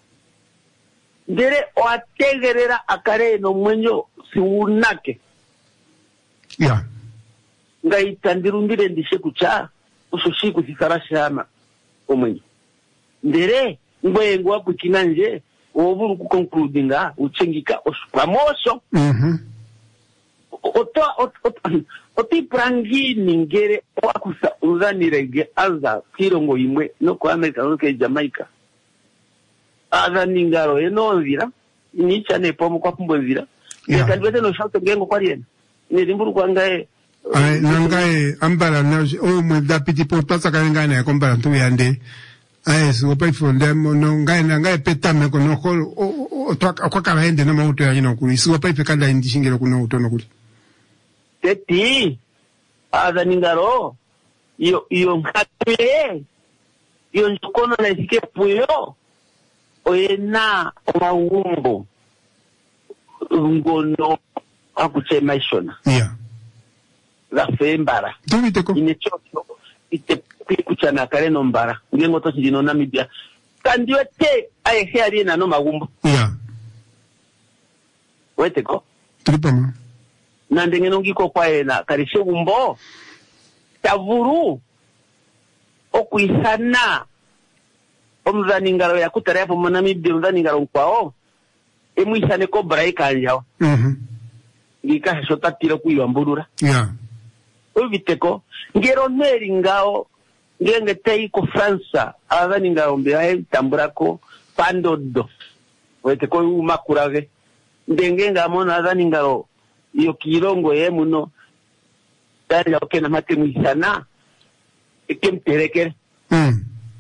ndere oategerera akare no mwenyo siunake yeah ngaitandirundire ndishe kucha usoshiku sikarashama omwenyo ndere ngwengo wakukinanje oburu ku concludinga uchengika ospamoso mhm oto oti prangi ningere wakusa uzanirege aza kirongo imwe no kwa America no ke Jamaica aza ningaro enonzira nicha ne pomo kwa pumbonzira yeah. Yakandwete no shato gengo kwa riena ni limburu kwa ngae ai nangae ambala na o mwe da piti potasa kangana kombala tu yande ai so pa fonde no ngae nangae petame kono ko o kwa kala ende na mauto ya ino kuli so pa pekanda indishingiro kuno utono kuli teti aza ningaro iyo iyo nkatwe iyo nkono na isike puyo oyena maumbo ngono akuchema ishona yeah la fembara tubiteko inechoto ite kuchana kare no mbara ngengo to chino Namibia kandiwe te aye heri na no magumbo yeah weteko tripama nande ngeno ngiko kwa ena karishe gumbo tavuru okuisana omuzani ngaro ya kutara yapo Namibia omuzani ngaro kwao emwisane ko braika njawa Mhm. ngika shota tiro kuyambulura Yeah. ubiteko ngero neri ngao ngenge tei ko Fransa abani ngao mbe tamburako pandodo wete ko umakurage ndenge ngamona abani ngao iyo kirongo ye muno dali okena mate mwisana ikemterekere Mm.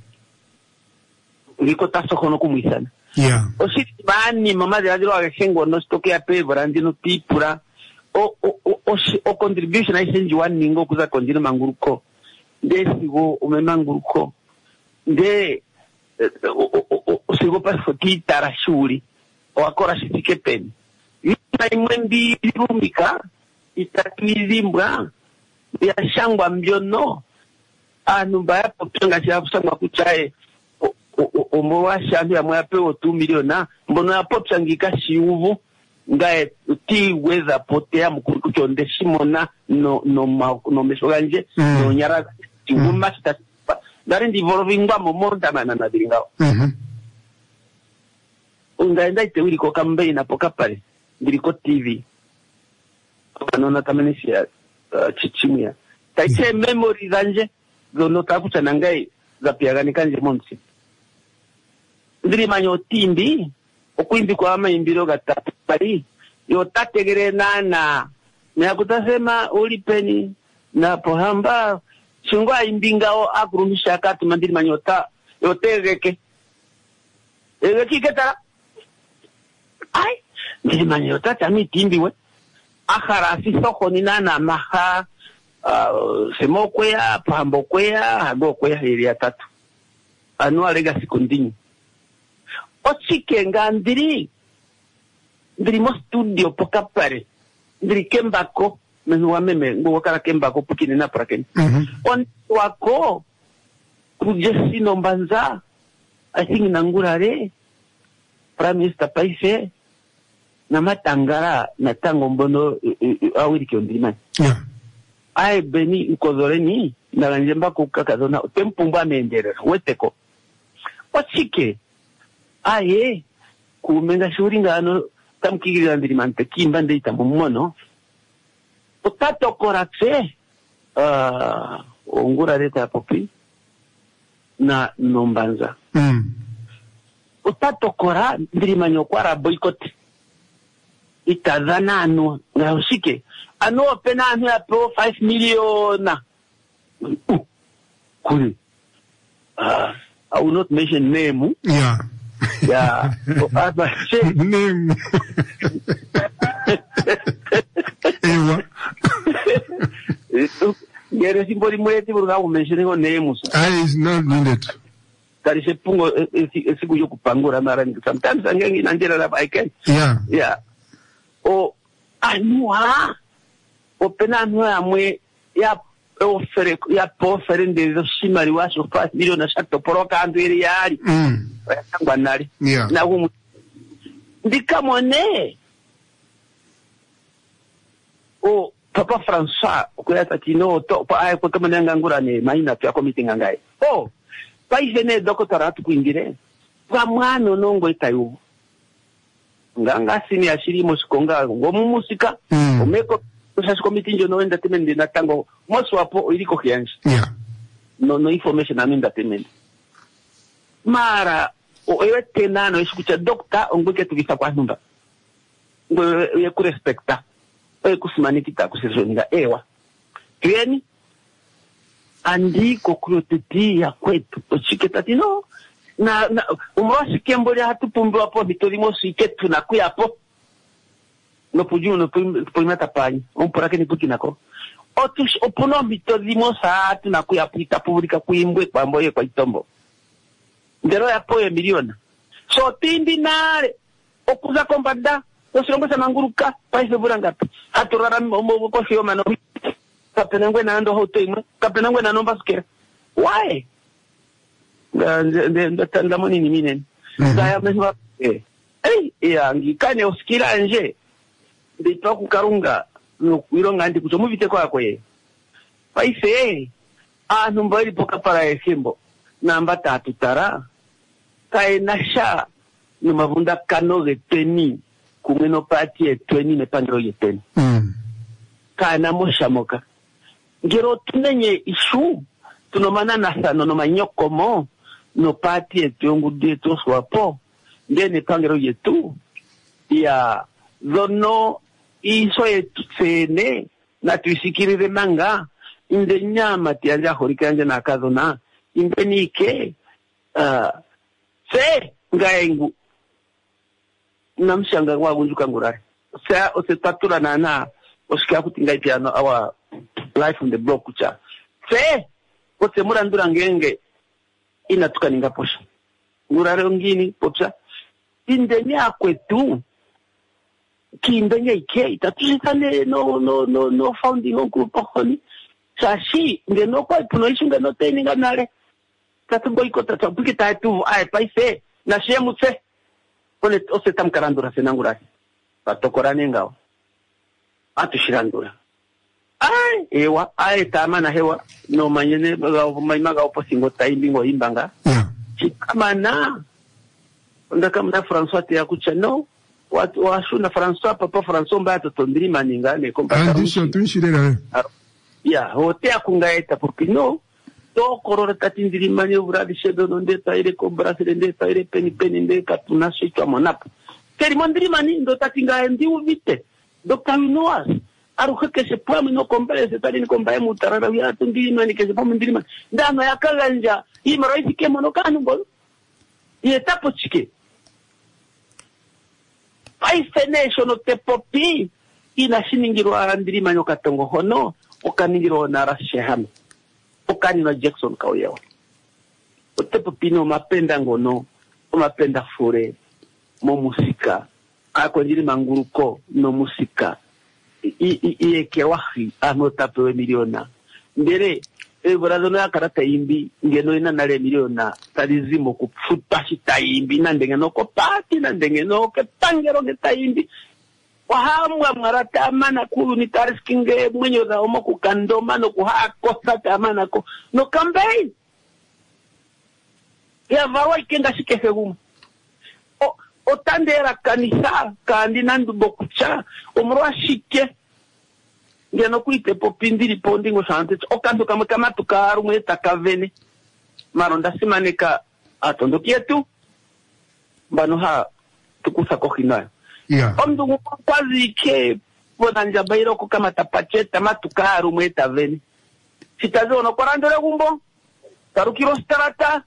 ngiko taso kono kumwisana. Yeah. O si bani mama de adiro agengo no stoke ya pe brandino tipura o o o o, o contribution ai senji wan ningo kuza konjina manguruko de sigo o memanguruko de o o o sigo pa foti tarashuri o akora sitike pen ina imwendi rumika itakwizimbwa ya shangwa mbyono anu baya popanga cha kusanga kuchae omo wa shandu ya mwa pe o two million na mbono ya popsa ngika shiuvu ngae ti weza potea mukuru chonde simona no no ma no mesoganje Mm. no nyara ti wuma sta dari ndi volvingwa mo monta mana na diringa Mhm. ungaenda ite wili ko kambe na poka pale ndiko T V kanona tamenisia uh, chichimia taiche memory zanje zono takuta nangai za piagani kanje monsi ndiri manyo timbi okwimbi kwa ama imbiro gatatu pali yo tategere nana na kutasema ulipeni na pohamba chungwa imbingao akurumisha katu mandiri manyota yo tegeke ege kiketa ai ndiri manyota tami timbi we akhara si soko ni nana maha uh, semo kwea pahambo kwea hago kwea hili ya tatu anua lega siku ndinyi ochike nga ndiri ndiri mo studio poka pare ndiri kembako menu wa meme ngo wakara kembako pukini na prakeni Mhm. on wako kujesi no mbanza I think nangurare Prime Minister paise na matangara na tango mbono awiri kiondimani Yeah. ai beni nkozoreni na njemba kukakazona tempumba menderera weteko ochike aye kumenga shuri ngano tamkigirira ndiri mante kimba ndeita mumono utato koratse ah ongura leta popi na nombanza Mm. utato kora ndiri manyo kwara boycott itadhana anu ngaushike anu opena anu ya pro five million uh, kuri ah I will not mention name Yeah. ya aba she Name. Ewa. ngere simboli mweti buruga kumensheni ko name I is not needed. kari se pungo esiku yo kupangura mara sometimes angengi nanjera la I can Yeah. yeah o anua o pena anua amwe ya ofere ya pofere ndezo shimari washo five million na shato poroka andwiri yali Mm. yangwa nali Yeah. na humu ndikamone o papa François kuyata kino to pa ay ko kama ngangura ne maina pya committee ngangai oh paise ne doctorate kuingire kwa mwana nongo itayu nganga sini ashiri musikonga ngomu musika Mm. omeko kusasi committee njo no entertainment na tango moso hapo iliko kianji Yeah. no no information na entertainment mara o ewe tena no esikucha doctor ongoke tukisa kwa numba ngo ye ku respecta e kusimani kita kusizoninga ewa kieni andiko kuroteti ya kwetu ochiketati no na na umwasi kembole hatu pumbu hapo bitorimo siketu na kuyapo no puju no primata pani on porake ni pukinako otus opono bitorimo sa hatu na kuyapo itapulika kuimbwe kwa mboye kwa itombo ndero ya poye miliona so tindi nare okuza kombada osongo sa manguruka paise burangapi haturara mbo ko sio mano kapenangwe na ndo hoto imwe kapenangwe na nomba skera why nda nda moni ni minen ndaya meswa eh eh ya ngikane oskira nje ndito kukarunga no kuironga ndi kucho muvite kwa kwe paise ah numba ili poka para esimbo namba tatu tara kai nasha numavunda kano geteni kumweno pati etweni nepangiro yeteni. Mm. Kana moshamoka. Ngero tunenye ishu, tunomana nasano no manyokomo, no pati etyongu deto swapo, ndene pangiro yetu, ya zono iso etutsene, na tuisikirire manga, inde nyama tianja horikanja na kazona, inde nike, uh, se, ngaengu, namshanga wagunjuka ngurari. Se, ose tatura na na, osika kutinga piano our life on the block kucha. Se, ose murandura ngenge, ina tukaninga posha. Ngurari ngini, pocha. Inde kwetu, ki indenya ike, itatuzitane no, no, no, no founding on group pohoni. Sashi, nge no kwa ipuno ishu nge no teni nga nare. Tatu boiko tatu, puki taitu, ae paise, na shia mutse. Kone ose tam karandura senangurasi. Patokorane ngao. Atu shirandura. Ae, ewa, ae tama na hewa, no manyene, maimaga opo singo taimbi ngo imbanga. Yeah. Chikamana. Ndaka mna François te yakucha, no. Watu washu na François, papa François mba ato tondiri maninga, ne kompata. Andisho, tunshirera. Ya, hote akungaeta, porque no. To korora tatindiri mani uvradi shedo nonde taire kobrase nde taire peni peni nde katuna shitwa monapo. Keri mondiri mani ndo tatinga ndi uvite. Doctor Unoas. Aruhe ke se pwami no kompare se tari ni kombaye mutarara wia tundiri mani ke se pwami ndiri mani. Ndano ya kalanja. Hii maraisi ke monokanu bolo. Iye tapo chike. Paise nesho no te popi. Ina shiningiro arandiri mani okatongo hono. Okaningiro nara shehame. Okani na Jackson kauyewa. Otepo pino mapenda ngono, mapenda fure, mo musika. Ako njiri manguruko, no musika. Iye kewahi, amo tapewe miliona. Ndere, e burazono ya karata imbi, ngeno ina nare miliona, talizimo kufutashi ta imbi, nandenge no kopati, nandenge no ketangero geta imbi. Wahamwa marata amana kulu ni tariskinge mwenyo za omo kukandoma no kuhakosa amana ko no campaign ya vawa ikenga shike gumu o otandera kanisa kandi nandu bokucha omro shike ngeno kuite popindiri pondingo sante okando kama kama tukaru mweta kavene maronda simaneka atondo kietu bano ha tukusa kohinayo. Yeah. Omdungu kwazi ke bonanja bairo ko kama tapacheta matukaru mweta veni. Sitazo no korandole gumbo. Tarukiro starata.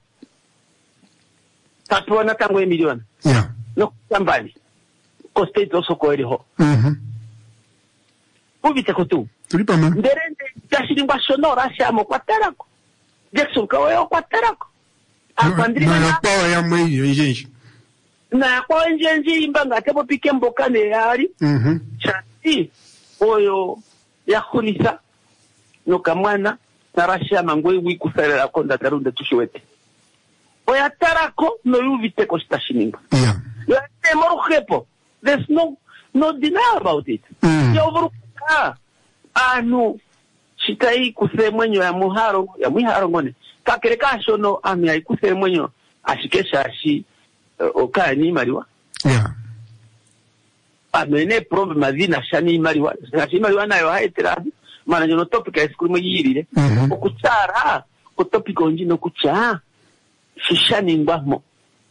Tatu na tango milioni. Yeah. No kambali. Ko state also ko eriho. Mhm. Ubite ko tu. Tulipa man. Nderende tashirimba sonora shamo kwatarako. Jackson kawe kwatarako. Apandiri na na power ya mweyo njenji. Na kwa njenji imbanga tebo pike mbokane yari. Mhm. Chati oyo ya khulisa no kamwana tarasha mangwe wikusarela konda tarunde tushiwete. Oya tarako no yuvite ko stashininga. Yeah. Ya temorhepo. There's no no deny about it. Mm. Ya overuka anu shitai kusemwenyo ya muharo ya muharo ngone. Kakereka shono ami ai kusemwenyo ashikesha ashi uh, okani mariwa. Yeah. Amene problem azina shani mariwa. Shani mariwa nayo haitira. Mana jono topic ya skulu yirire. Mhm. Okuchara ko topic onji no kucha. Shishani ngwamo.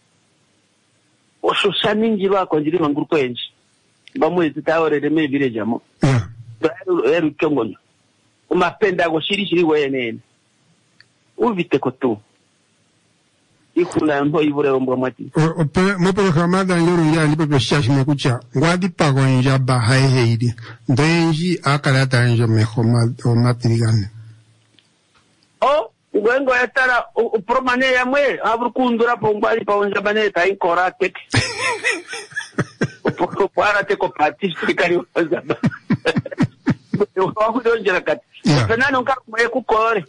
Osho shani ngirwa ko njiri manguruko enji. Bamwe titawore me village amo. Yeah. Eru eru kyongonyo. Umapenda go shiri shiri wenene. Uvite ko tu. Ikula mbo ibure ombo mati. Ope mo programa da yoro ya lipe pe shashi me kucha. Ngwadi pago nja ba hai heidi. Ndenji akala ta njo me khoma o matirigane. Oh, ngwengo yatara u promane yamwe abrukundura pombali pa onja bane ta inkora tek. Poko para te ko parti kari wazaba. Wa kudonjera kati. Fenano nka mwe kukore.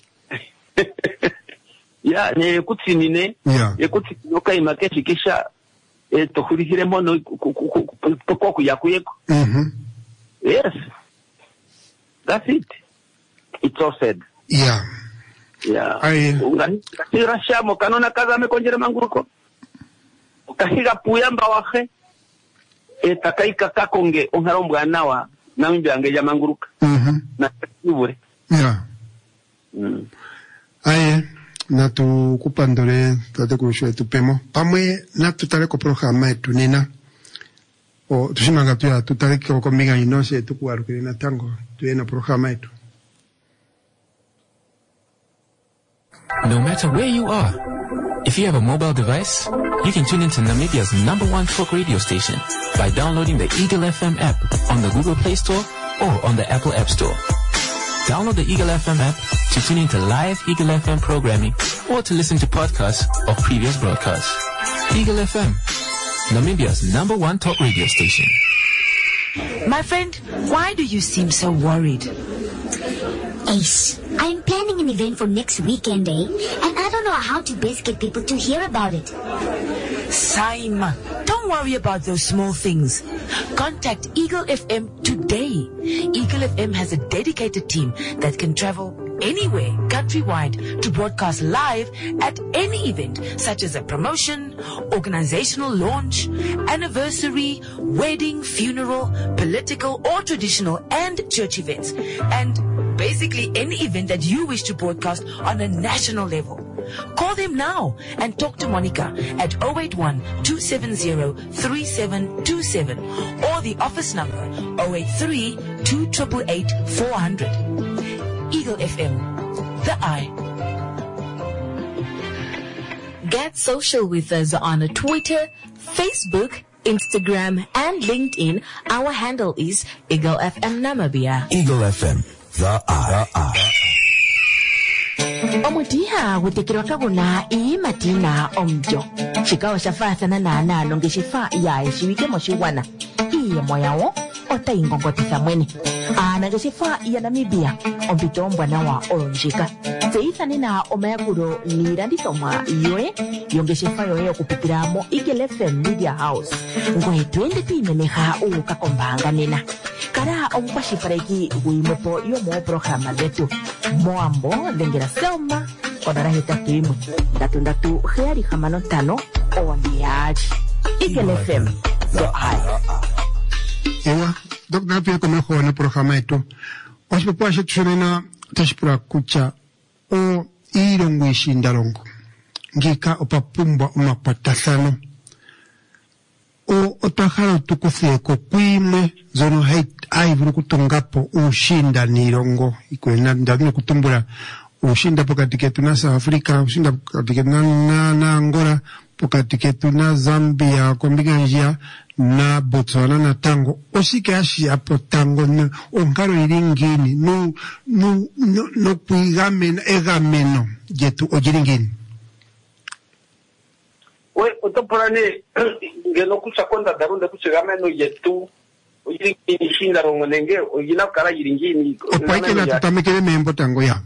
Ya ne kutsinine. Yeah. Ekutsinino kai makeshi kisha e tokhulihire mono ko ku yakuyeko. Mhm. Yes. That's it. It's all said. Yeah. Yeah. Ai. Ungasira shamo kanona kaza mekonjere manguruko. Ukahiga puyamba wahe. etakaika kakonge onharombwa nawa namibia angeja manguruka mhm na kubure ya mm. Aye na tu kupandole tate kushwe tupemo pamwe na tutale ko programa yetu nina o tushimanga tu ya tutale ko kombinga inose tukuarukire na tango tuena programa yetu. No matter where you are, if you have a mobile device, you can tune into Namibia's number one folk radio station by downloading the Eagle F M app on the Google Play Store or on the Apple App Store. Download the Eagle F M app to tune into live Eagle F M programming or to listen to podcasts of previous broadcasts. Eagle F M, Namibia's number one talk radio station. My friend, why do you seem so worried? Ace, I'm planning an event for next weekend, eh? And I don't know how to best get people to hear about it. Simon, don't worry about those small things. Contact Eagle F M today. Eagle F M has a dedicated team that can travel anywhere countrywide to broadcast live at any event, such as a promotion, organizational launch, anniversary, wedding, funeral, political or traditional, and church events. And basically any event that you wish to broadcast on a national level. Call them now and talk to Monica at zero eight one, two seven zero, three seven two seven or the office number zero eight three, two eight eight, four hundred. Eagle F M, the eye. Get social with us on Twitter, Facebook, Instagram, and LinkedIn. Our handle is Eagle F M Namibia. Eagle F M, the eye. The eye. Omutiha gutekirwa kaguna iyi matina omjo. Chikawa shafathana na analo ngeshifa ya eshiwike moshiwana. Iye moyawo ota ingongotisa mwene. Ana ngeshifa ya Namibia ompito mbwana wa olonjika. Seithane na omayakuro nirandithomwa yoe yongeshifa yoe okupitiramo Eagle F M Media House. Ngoe twende tuimeneha ukakombanga nena. Kara omukwashipareki guimopo yomo programa letu. Moambo lengera selma odara hetatu imwe ndatu ndatu heari hamano tano owambiaji Eagle F M the eye. Ewa dok na pia kome khona programa yetu oshipopo ashe tushonena tashipura kucha o irongo ishindarongo ngika opapumbwa umapatasano o otahara tukufeko kwimwe zono haivuru kutungapo ushinda nirongo ikwena ndabino kutumbura ushinda pokati ketu na South Africa, ushinda pokati ketu na, na, na Angola, pokati ketu na Zambia, kombinga njia na Botswana na Tango. Osike ashi hapo Tango na ongaro iringini no no no, no kuigamena egameno jetu ojiringini. We utopurane ngeno kucha konda darunda kucha gameno yetu ojiringini shinda rongo nenge ojina kara yiringini opaike na tutamekele membo Tango ya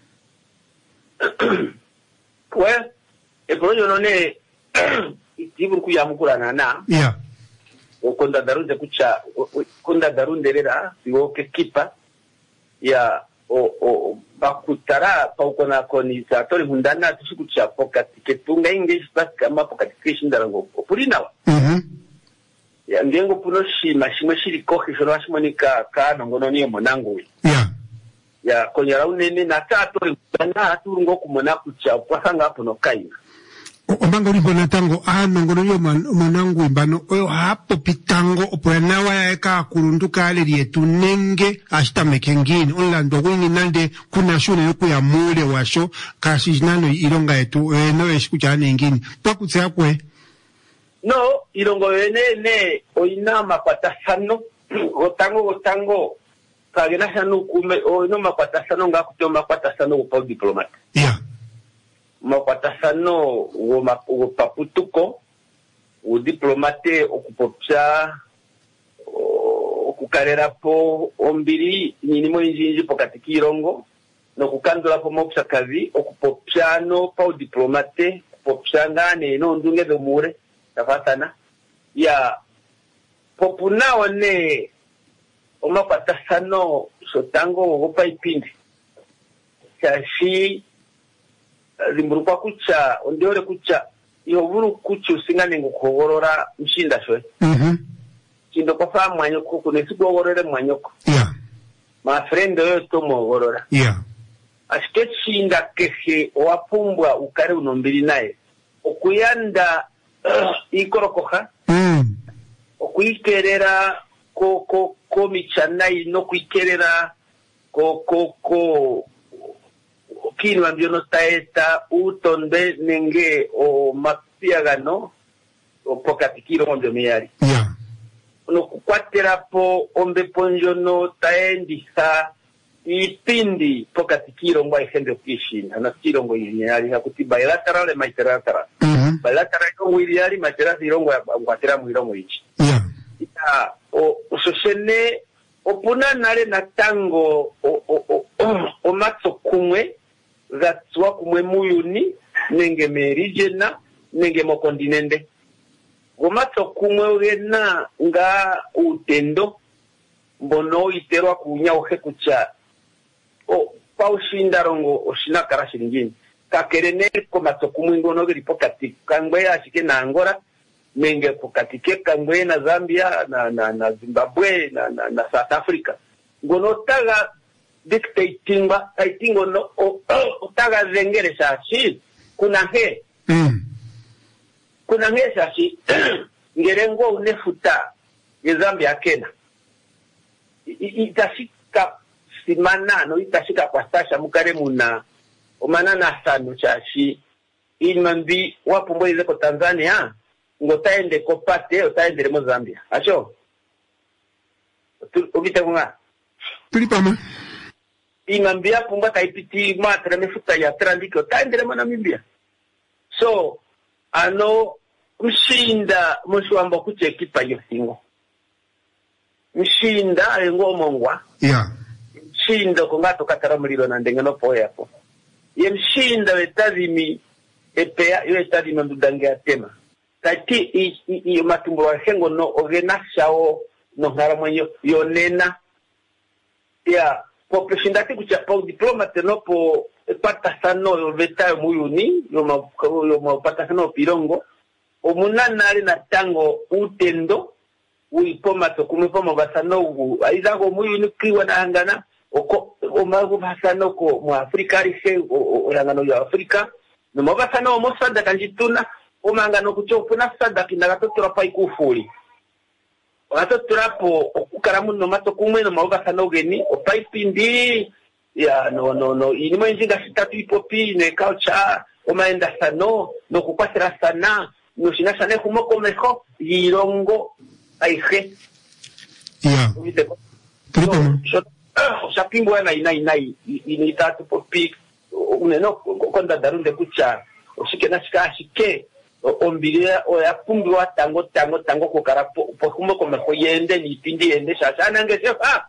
we ekolojo none itiburu kuyamukurana na ya konda darunda kucha konda darunda rera siwoke kipa ya o o bakutara paukona konisa tori hundana tushikucha pokati ketunga ingeji kama pokati kishinda rango opurinawa mhm ya ngengo punoshi mashimwe shiri kohi shono ashimonika ka nongono niyo monangu ya ya konyara unene na tato na aturungo kumona kucha kwasanga hapo no kaina omanga uri bona Tango ano ngono yo monangu imbano oyo hapo pitango opona wa eka kurunduka ale yetu nenge ashitameke ngini onlando wingi nande kuna shule yoku ya mule washo kashi nano ironga yetu no eshikucha ngini pakutse kwe no irongo ene ne oina mapatasano gotango gotango kagena hanu kume oino mapatasano ngakuto mapatasano upa diplomat yeah mapatasano wo wo paputuko wo diplomate okupopcha okukarera po ombiri ninimo injinji pokati kirongo no kukandula po mopsa kazi okupopcha no pa diplomate popcha ngane no ndunge do mure tafatana ya popuna one omapatasano sotango go paipindi chashi limburuka kucha ondiore kucha iyo buru kucha usingane ngukogorora mshinda shwe mhm chindo kwa fa mwanyoko kunesiku ogorere mwanyoko Yeah. ma friend yo tomo ogorora Yeah. ashike chinda kehe wapumbwa ukare unombiri naye okuyanda uh, ikorokoha Mm. okuikerera ko ko ko michanai no kuikerera ko ko ko kinwa mbiono taeta utonde nenge o mapiagano o pokatikiro mondo meyari Yeah. no kukwatera po ombe ponjono taendi sa ipindi pokatikiro ngwa ihende kishinda na kirongo yinyali hakuti bilateral e bilateral Mhm. bilateral ngo iliali matera sirongo ngwatera muirongo ichi Yeah. ita o usoshene opuna nale na tango o o o, o, o matso kumwe zatswa kumwe muyuni nenge merijena nenge mo kontinente o matso kumwe ugena nga utendo mbono iterwa kunya ohe kucha o paushinda rongo oshina kara shiringini kakerene ko matso kumwe ngono giri pokati kangwe yashike na Angola nenge pokatike kangwe na Zambia na na, na Zimbabwe na, na na South Africa ngono taga dictating ba taitingo no o, o taga zengere shashi kuna he Mm. kuna he shashi ngerengo unefuta ye Zambia kena itashika simana no itashika kwa stasha mukare muna omana na sanu shashi imambi wapumbo izeko Tanzania ngotaende ko pate otaendere mo Zambia acho ubite kunga Tuli pama. imambia pumba taipiti matra mefuta ya trandiko otaendere mo Namibia so ano mshinda mshwamba kucheki pa yosingo mshinda engo mongwa Yeah. mshinda kongato katara muliro na ndengeno po yapo ye mshinda wetazimi epea yo etazimi ndudange atema tati i, i, i matumbo wa hengo no ogena shao no ngara mwenyo yonena ya po preshindati kucha po diplomate no po pata sano yo veta muyuni yo ma yo ma pata sano pirongo omunana ali na tango utendo uipoma to kumipoma basano u aizago muyuni kiwa na hangana oko omago basano ko mu Afrika rise orangano ya Afrika no mabasano mo sada kanjituna omangano kuchofuna sada kinagatotura pai kufuli watotura po ukaramu no mato kumwe no mabasano geni opai pindi ya no no no inimo injinga sitatu ipopi ne culture omaenda sano no kukwatira sana no shinasane kumoko mejo yirongo aije Yeah. Tuli pama. Shapingwa na ina ina ini tatu popi uneno konda darunde kucha ushike na shika shike ombilia oyapumbiwa tango tango tango kokara po kumwe komeko yende ni pindi yende shashana ngesefa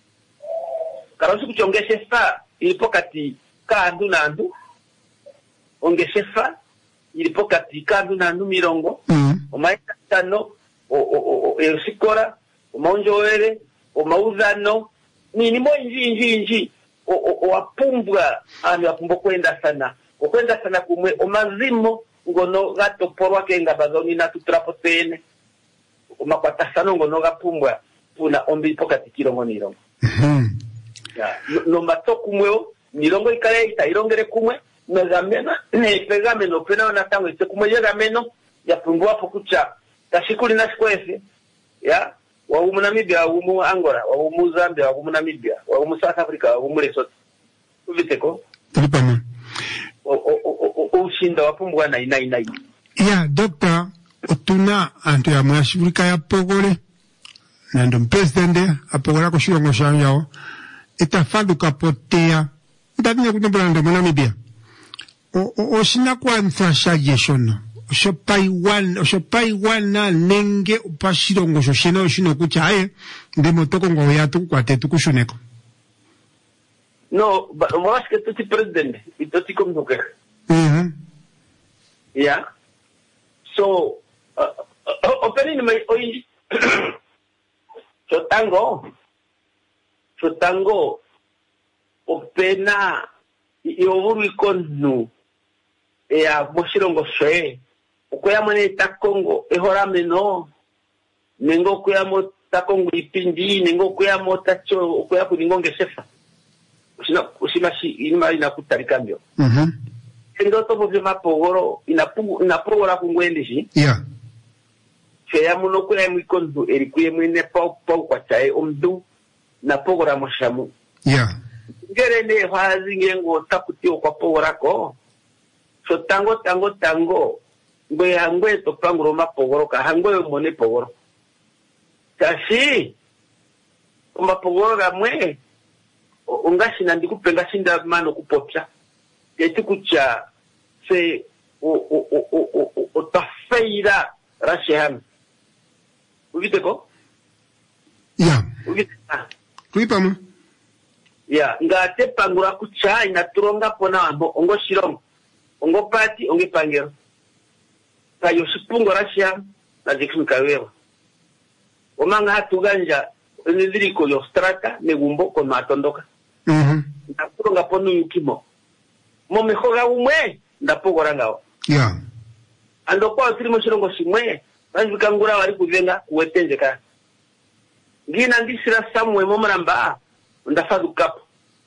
karosi kuchongeshefa ilipo kati kandu nandu ongeshefa ilipo kati kandu nandu mirongo Mm. omaita tano o o o esikora omonjoere omauzano ni ni mo inji inji inji o o wapumbwa ani wapumbo kwenda sana okwenda sana kumwe omazimo ngono gato porwa kenga bazoni na tutrapo tene omakwata sana ngono gapumbwa puna ombi pokati kirongo nirongo Mhm. ya no, no mato kumwe nirongo ikale ita irongere kumwe no gamena ne pegame no pena na tango ite kumwe yega meno ya pumbwa pokucha tashikuli na sikwese ya wa umu Namibia wa umu Angola wa umu Zambia wa umu Namibia wa umu South Africa wa umu Lesotho uviteko Tuli pama. o o o ushinda wapumbwa na ina ina Yeah, doctor, otuna antu ya mwashirika ya pogole. Nando mpresidente apogora kushiro shanu yao. Itafadu kapotea. Ndani kutombora ndo Namibia. O o oshina kwa infrastructure oshopai wan oshopai wana nenge upashiro ngosho shina oshino kucha aye ndemo toko ngo yatu kwate tukushuneko. no moi que tu president itoti comme donc Mhm. ya so openi ni mai oyi chotango chotango opena yovuru ikonu ya moshirongo shwe okoya mwene takongo ehora meno nengo kuyamo takongo ipindi nengo kuyamo tacho kuyaku ningonge shefa usina usima shi inima inakutarika mbyo mhm ndo topo vima pogoro inapu inapogora kungwende shi yeah feya muno kuya mwikondu erikuye mwine pau pau kwa chae omdu na pogora moshamu yeah ngere ne hazi ngengo takutio kwa pogora ko so tango tango tango ngwe hangwe to panguro mapogoro ka hangwe mone pogoro kasi mapogoro gamwe ungashi na ndikupenga shinda mano kupopya eti kucha se o o o o o tafeira rashem uvite ko yeah uvite kuipa mu ya ngate pangura kucha ina turonga pona ambo ongo shirongo ongo pati onge pangero kayo sipungo rashem na dikun kawewa omanga hatuganja niliriko yo strata negumbo con matondoka mhm ndakuronga ponu yukimo mo mejoga umwe ndapogora ngao yeah ando kwa tirimo shirongo shimwe bazikangura bari kuvenga kuwetenje ka ngina ndisira samwe mo maramba ndafadu kapo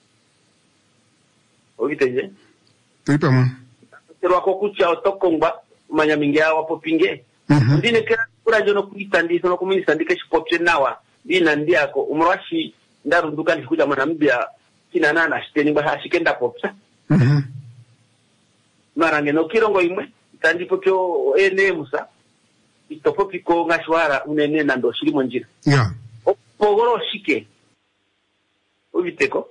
obiteje kuipa mu terwa ko kucha otokongba manya mingia wapo pinge mhm ndine kera kura jono kuitandisa no kuminisa ndike shipopye nawa dina ndiako umrashi ndarunduka ndikuja mwanambia kina nana shiteni ba hashikenda popsa mhm marange no kirongo imwe tandipo kyo ene musa itopo piko ngashwara unene na ndo shirimo njira yeah opogoro shike ubiteko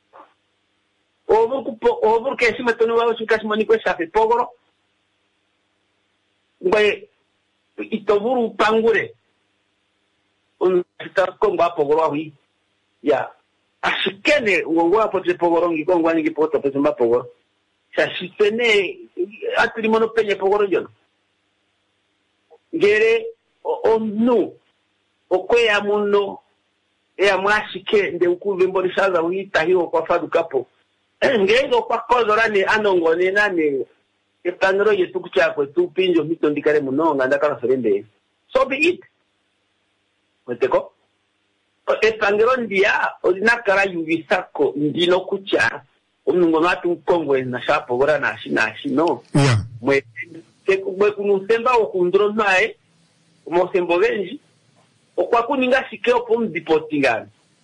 obu kupo obu kesi matonu wa shikashi mani kwa safe pogoro ngwe itoburu pangure un takomba pogoro ahi ya ashikene uongo hapo pogoro ngikongo ngi poto pesa mapogoro shashitene aturi mono penye pogoro jono ngere onu okweya muno ya mwashike nde ukuve mboni shaza uita hiyo kwa fadu kapo ngego kwa kozora ni anongo ni nane epanero yetu kuchako tu pinjo mito ndikare munonga ndakara sorende so be it weteko epangero ndia odinakara yubisako ndino kucha omungo ngatu kongwe na shapo gora na shina shino yeah mwe tekubwe kunusemba okundro nae mo sembo benji okwa kuninga shike opo mdipotingana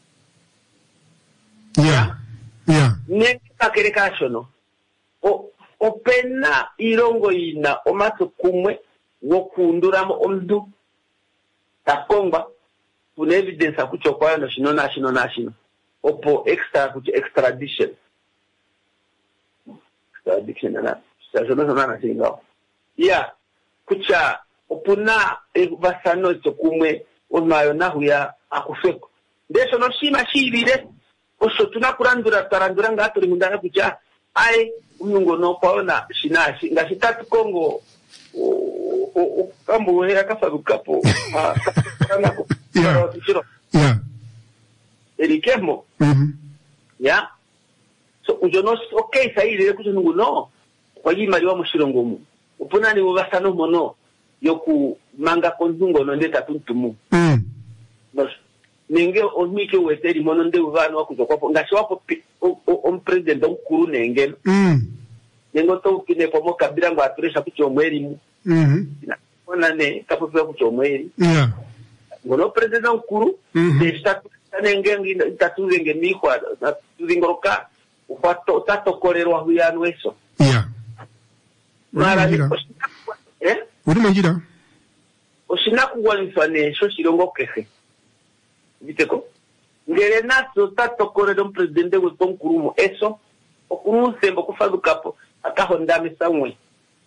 yeah yeah ne kakereka shono o opena irongo ina omato kumwe wokunduramo omdu takongba pune evidence akuchokwayo no shino na shino na shino opo extra kuch extradition extradition na sasa na na singa ya kucha opuna basano chokumwe onayo nahu ya akufeko ndeso no shima shibire oso tunakurandura tarandura ngatori mundana kucha ai umungo no kwaona shinashi ngashitatu kongo o kambo hera kafarukapo ah kana yeah yeah erikemo mhm ya so ujono okay saire kutungu no kwa yimali wa mushirongomu upunani ubasano mono yoku manga konzungo no ndeta tuntumu mm no nenge omike weteri mono nde ubano wakuzokwapo ngashi wapo on president omkuru nenge mm nengo to kine pomo kabira ngo atresha kucho mweri mu mhm ona ne kapofia kucho mweri yeah ngono president omkuru de statu nenge ngi tatuze nge mihwa tuzingoroka ufato tatokorerwa huyano eso yeah mara ni eh uri mangira oshina kuwaniswa nesho shirongo kehe biteko ngere naso tatokorera president we tomkurumo eso okurusembo kufazu kapo akaho ndame samwe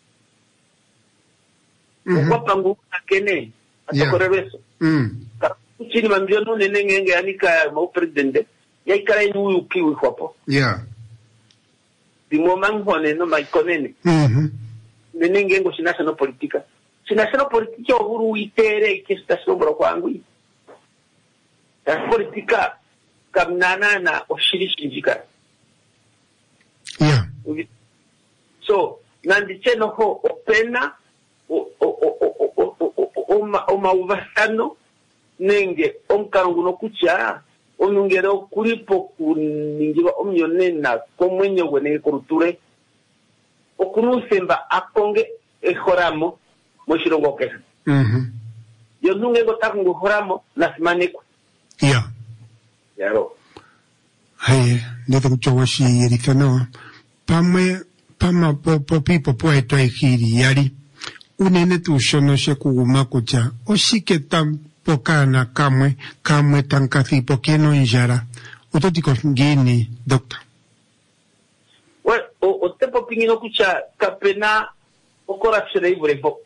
kwa pangu akene atokorera eso mm chini mambio no nene ngenge anika mo president yaikara inu yukiwi kwapo yeah dimo manghone no maikonene mhm nene ngengo national politika national politika oburu itere ikista sombro kwangu ta politika kamnana na oshirishinjika yeah so nandi cheno ho opena o o o o o o ma ubasano nenge omkarunguno kucha omungero kulipo kuningiwa omyonena komwenyo wene koruture okunusemba akonge ehoramo moshilongo kehe. Mhm. Yo nunge gotakungu horamo nasimaneko. Yeah. Yaro. Hey, ndete kuchowashi yerikano. Pamwe pama popo pipo poeto ekiri yali. Unene tu shonoshe kuguma kucha. Oshike tampokana kamwe kamwe tankathi pokeno njara. Utotiko ngini, doctor. Well, o, o tempo pingino kucha kapena okorapshire iburepo.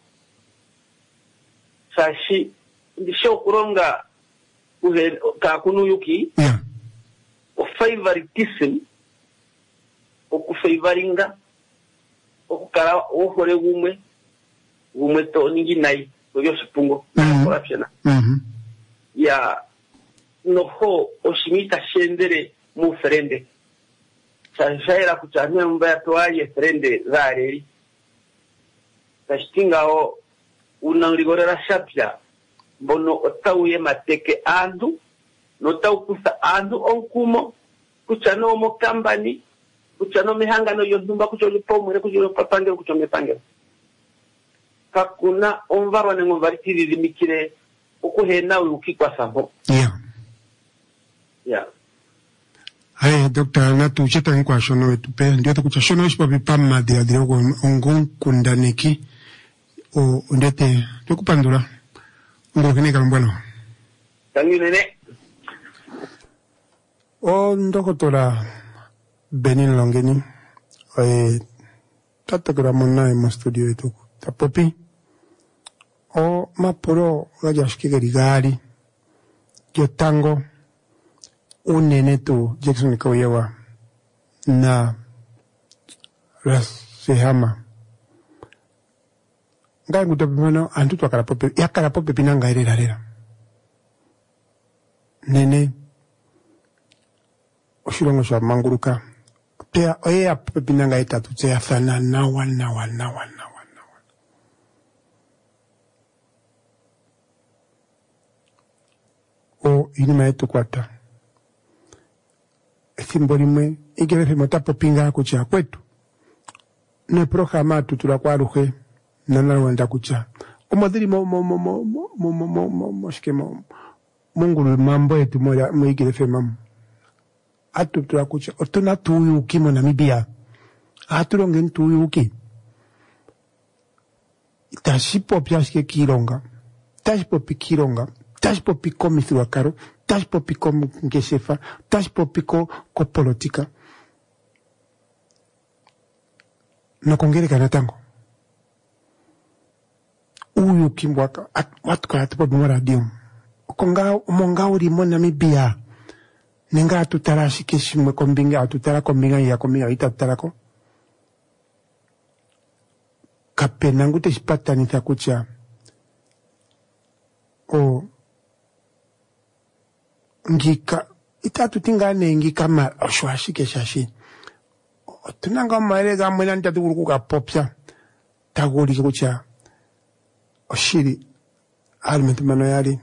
Sashi ndisho kuronga uhe kakunu yuki. Yeah. O favoritism o kufavoringa o kukara o hore gumwe gumwe to ningi nai yo sipungo corruption. Mhm. Ya no ho oshimita shendere mu frende. Sajaira kuchanya mbaya toaye frende zare. Tashtinga o unangorera shapya bono otauye mateke andu no tau kusa andu onkumo kuchano mo kambani kuchano mihangano yondumba kucho pomwe kucho papangero kucho mepangero kakuna onvarwa nengo varitiri limikire okuhena ukikwa sambo. Yeah. Yeah. Hai, doctor, na tu cheta nkwa shono wetu pe. Ndiyo te kucha shono ishipa pipama dia dia uko ongon kundaniki. O ndete, ndiyo kupandura. Ngo kine kalambwano. Tangi nene. O ndoko tola Benin Longeni. E tata kura mona e mo studio etu. Tapopi. O mapuro gaja shikike rigari. Yo tango. Unene tu Jackson Kauyewa na rasehama ngai ngutopimano antu twakala pope yakala pope pinanga irera rera nene oshilongo sha manguruka pea oya pope pinanga itatu tse afana nawa nawa nawa nawa nawa o inima yetu kwata thimbo limwe igerefe motapo pinga kucha kwetu ne programa tutula kwa ruhe nana wenda kucha omodiri mo mo mo mo mo mo mo mo mo shikemo mungulu mambo yetu moya mo igerefe mam atutula kucha otona tuyu kimo Namibia aturongen tuyu ki tashipo piaske kironga tashipo pikironga tashipo pikomithwa karo tashipo piko ngesefa, tashipo piko ko politika. No kongere kana tango. Uyu kimbwaka, watu kwa atipo bimwa radio. Konga, umonga uri mo Namibia. Nenga atutara shikeshi mwe kombinga, atutara kombinga ya kombinga, ita tutarako. Kape nangute shipata nitakucha. O, ngika itatu tingane ngika ma oshwashike shashi tunanga marega mwena ntatu kuruka popya taguri kucha oshiri alment mano yali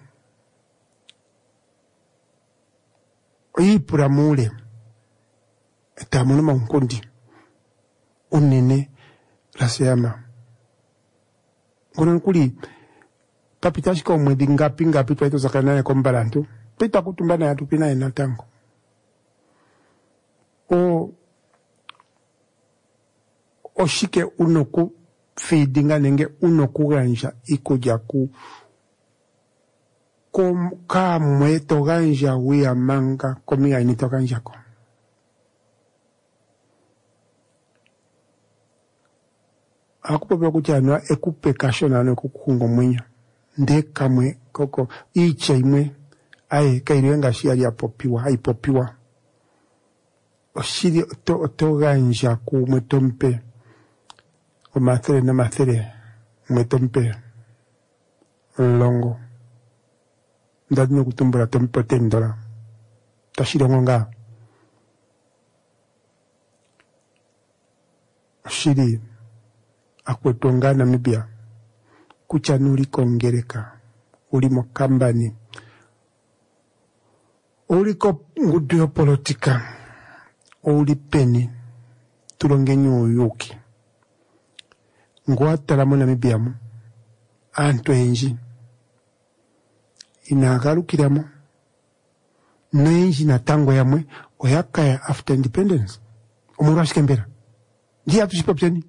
oyipura mule etamuno mankundi unene lasema ngono kuli papitashi ko mwedi ngapi ngapi twaito zakana ko mbalantu pita kutumbana ya tupina ina tango. O oshike unoku feedinga nenge unoku ganja iko jaku kom ka mweto ganja wea manga komiga inito ganja ko. Akupepe kuchanwa ekupe kashona no kukungo mwenye. Nde kamwe koko iche imwe. Ai, kairuenga shia ya popiwa, ai popiwa. Oshiri to otoganja ku mwetompe. O mathere na mathere mwetompe. Longo. Ndadino kutumbura tempo tendola. Tashiro ngonga. Oshiri akwetonga Namibia. Kuchanuri kongereka. Uli mokambani. Uliko ngudio politika. Uli peni. Tulongenyo yuki. Ngwata la mona mibiamu. Anto enji. Inagaru kiramu. No enji na tango ya mwe. Oyaka ya after independence. Umurashi kembera. Ndi atu shipopjeni.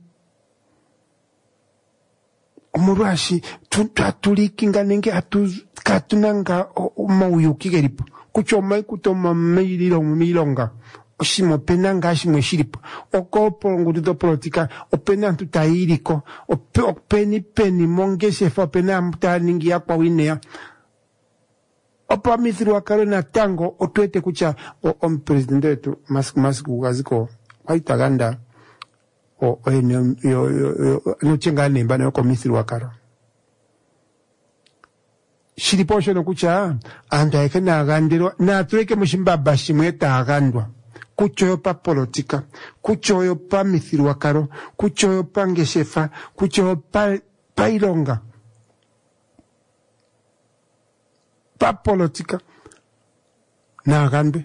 Umurashi. Tulikinga nenge atu katunanga umawuyuki geripo. Kuchoma kutoma meililonga milonga. Oshimo penanga ashimwe shiripo. Okopo ngududo politika. Opena tutairiko. Openi peni mongese fa pena mtaningi ya kwa winea. Opa mithiri wakaro na tango otuete kucha o om presidente wetu masiku masiku gaziko waitaganda o o ene yo yo no chenga nemba na ko mithiri wakaro shiriposho no kucha anda ekena agandiro na tueke mushimba bashimweta agandwa kuchoyo pa politika kuchoyo pa mithiri wakaro kuchoyo pa ngeshefa kuchoyo pa pailonga pa politika na agambe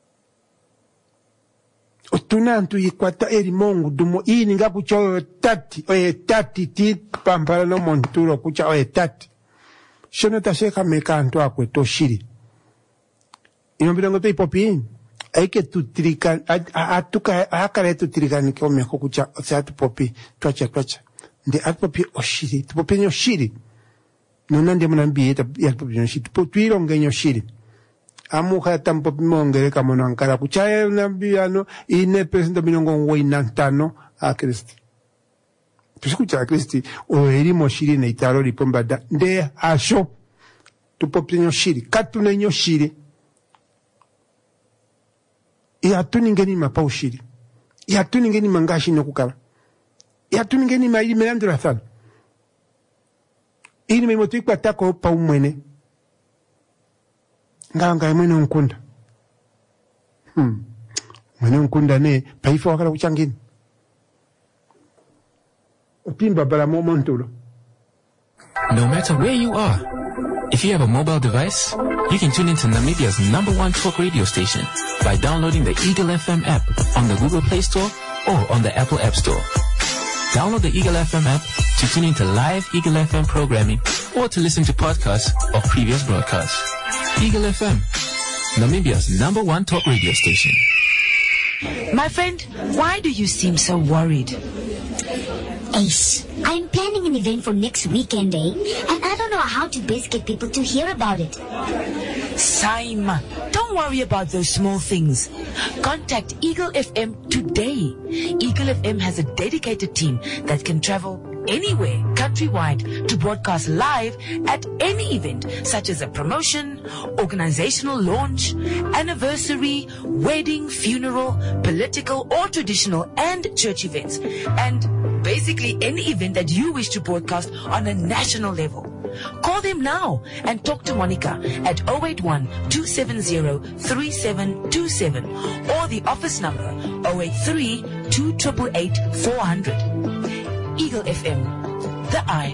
otuna antu yikwata eri mongu dumo ini nga kucha oyo tati oye tati ti pampala no monturo kucha oye tati shono tasheka meka antu akweto shiri inombidongo to ipopi aike tutirika atuka akare tutirika niko meko kucha atu popi twacha twacha nde atu popi oshiri tupopi nyo shiri nona ndi munambi eta ya population shit potwiro ngenyo shiri amuka tampo mongere kama nankara kuchaya nambi ano ine president minongo ngwina ntano a Kristi tusikucha Kristi o elimo shiri na itaro lipomba da nde asho tu population shiri katu nenyo shiri ya tuningeni mapau shiri ya tuningeni mangashi no kukala ya tuningeni maili melandra thana ini mimotu kwa tako pa umwene. Nga nga mwene unkunda. Hmm. Mwene unkunda ne, paifo wakala kuchangini. Opimba bala momontulo. No matter where you are, if you have a mobile device, you can tune into Namibia's number one talk radio station by downloading the Eagle F M app on the Google Play Store or on the Apple App Store. Download the Eagle F M app to tune into live Eagle F M programming or to listen to podcasts of previous broadcasts. Eagle F M, Namibia's number one talk radio station. My friend, why do you seem so worried? Ace, I'm planning an event for next weekend, eh? And I don't know how to best get people to hear about it. Saima, don't worry about those small things. Contact Eagle F M today. Eagle F M has a dedicated team that can travel anywhere countrywide to broadcast live at any event, such as a promotion, organizational launch, anniversary, wedding, funeral, political or traditional and church events, and basically any event that you wish to broadcast on a national level. Call them now and talk to Monica at zero eight one, two seven zero, three seven two seven or the office number zero eight three, two eight eight, four hundred. Eagle F M, the eye.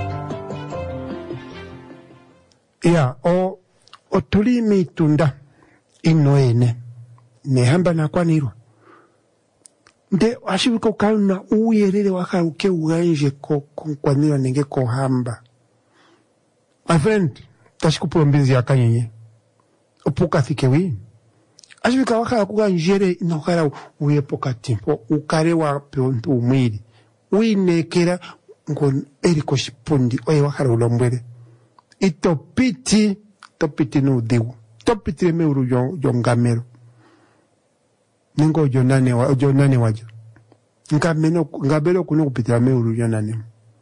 Yeah, o o tuli mitunda inoene nehamba na kwanirwa nde ashibiko kana uyerere wakaruke uganje ko kwanirwa nenge ko hamba. My friend, tashikupuro mbizi ya kanyenye. Opuka thikewi. Ashibika waka kuganjere inokara uyepoka timpo. Ukare wa peontu umwili. Uinekera ngon eriko shipundi. Oye wakara ulambwele. Ito piti. To piti no diwu. To piti reme uru yongamero. Ningo jonane wa, jonane waja. Nga meno, nga belo kuno kupiti rame uru yonane.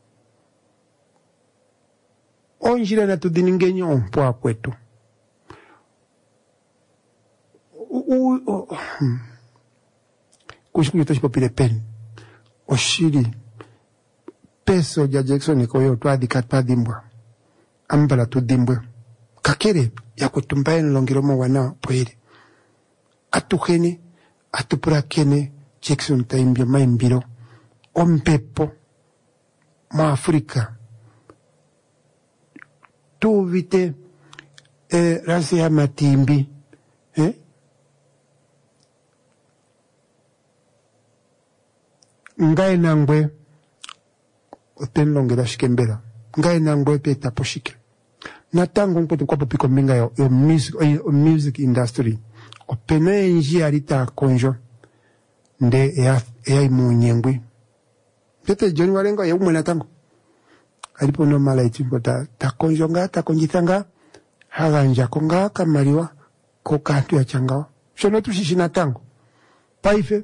Onjira na tudiningenyo ompo akwetu. Kushikuyo toshi popile pen. Oshiri. Peso ja Jackson ikoyo tuadi katpadimbwa. Ambala tudimbwe. Kakere ya kutumbaye nilongiromo wana poere. Atuhene, atupurakene, Jackson taimbio maimbiro. Ompepo. Ma Afrika. Tu vite eh, rasi ya matimbi ngai nangwe otenlongela shikembela ngai nangwe peta poshike natango mpote kwa popiko minga yo, yo music yo music industry opene nji alita konjo nde ya ya imunyengwi pete joni walenga ya umwe natango alipo no mala ichimbota ta konjo nga ta konjitanga haganja konga kamaliwa ko kantu ya changao shono tushishina tango paife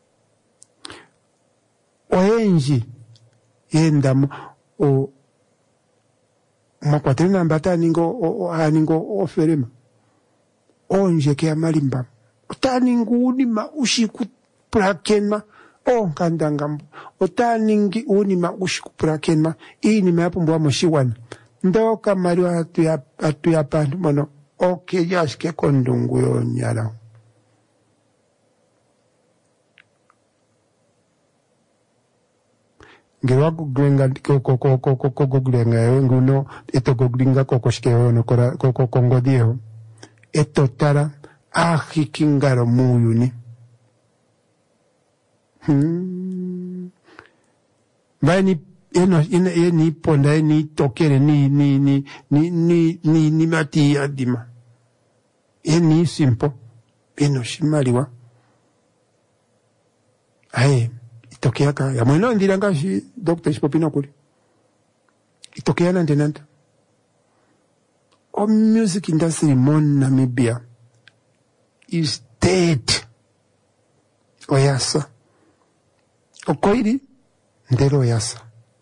oenji yenda o makwatena mbata ningo o aningo oferema onje ke amalimba otaningu unima ushiku prakenma onkandanga otaningi unima ushiku prakenma ini mapumbwa moshiwana ndo kamari atu ya atu ya pantu mono oke yashke kondungu yo nyala ngewa guglenga koko koko koko guglenga yo nguno eto guglinga koko shike yo no kora koko kongo dio eto tara ahi kingaro muyuni hmm bani eno ina eni ponda eni tokere ni ni ni ni ni ni ni mati adima eni simpo eno shimaliwa ae itokea ka ya mweno ndiranga shi doctor Shipopino kuli itokea nante nante o music industry mon Namibia is dead oyasa okoiri ndero oyasa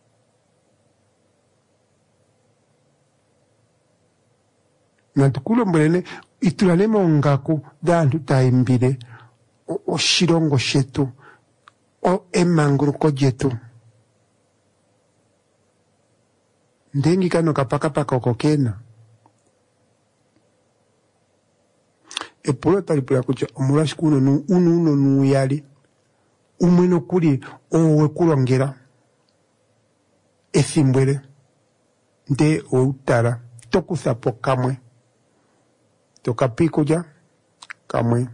nantukulo mbelene itulanemo ngaku dantu taimbile o, o shirongo shetu o emanguruko jetu ndengi kano kapaka paka okokena epulo talipula kucha omulashi kuno nu unu uno nu yali umweno kuli owe kulongera ethimbwele nde outara tokusapo kamwe tokapikuja kamwe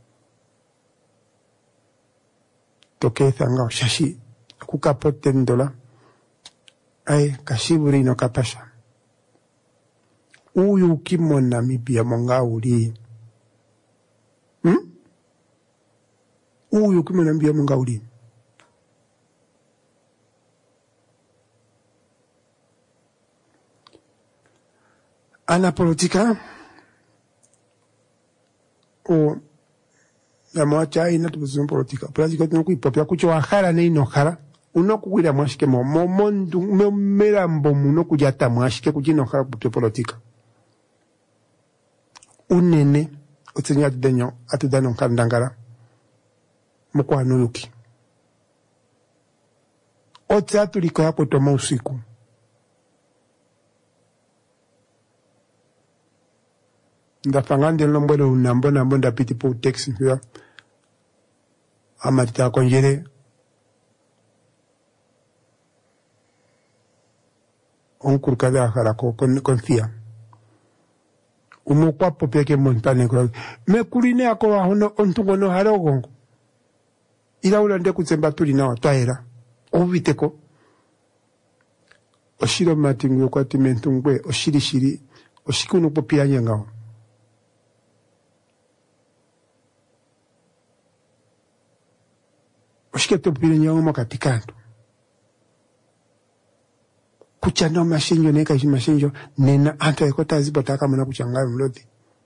tokethanga shashi kukapote ndola ay kashiburi no kapasha uyu kimo Namibia monga uli hmm uyu kimo Namibia monga uli ana politika o ya mwacha ina tubuzun politika politika tunuku ipopya kucho wahara ne inohara unokuwira mwashike mo momondu merambo muno kujata mwashike kujino hara buto politika unene otsenya denyo atudano kandangara mkwano yuki otsa tuliko hapo toma usiku ndafangande lombolo unambona mbonda piti po text ya amatita konjere onkur kada harako kon konfia umo kwa popeke montane ko me kuline ako ahono ontungo no harogongo ila ulande kutsemba tuli na wataera oviteko oshiro matingu kwa timentungwe oshirishiri oshikuno popia nyangao oshiketo pile nyango makatikando kuchano mashinjo neka shi mashinjo nena anta ekota zibotaka mona kuchanga mlodi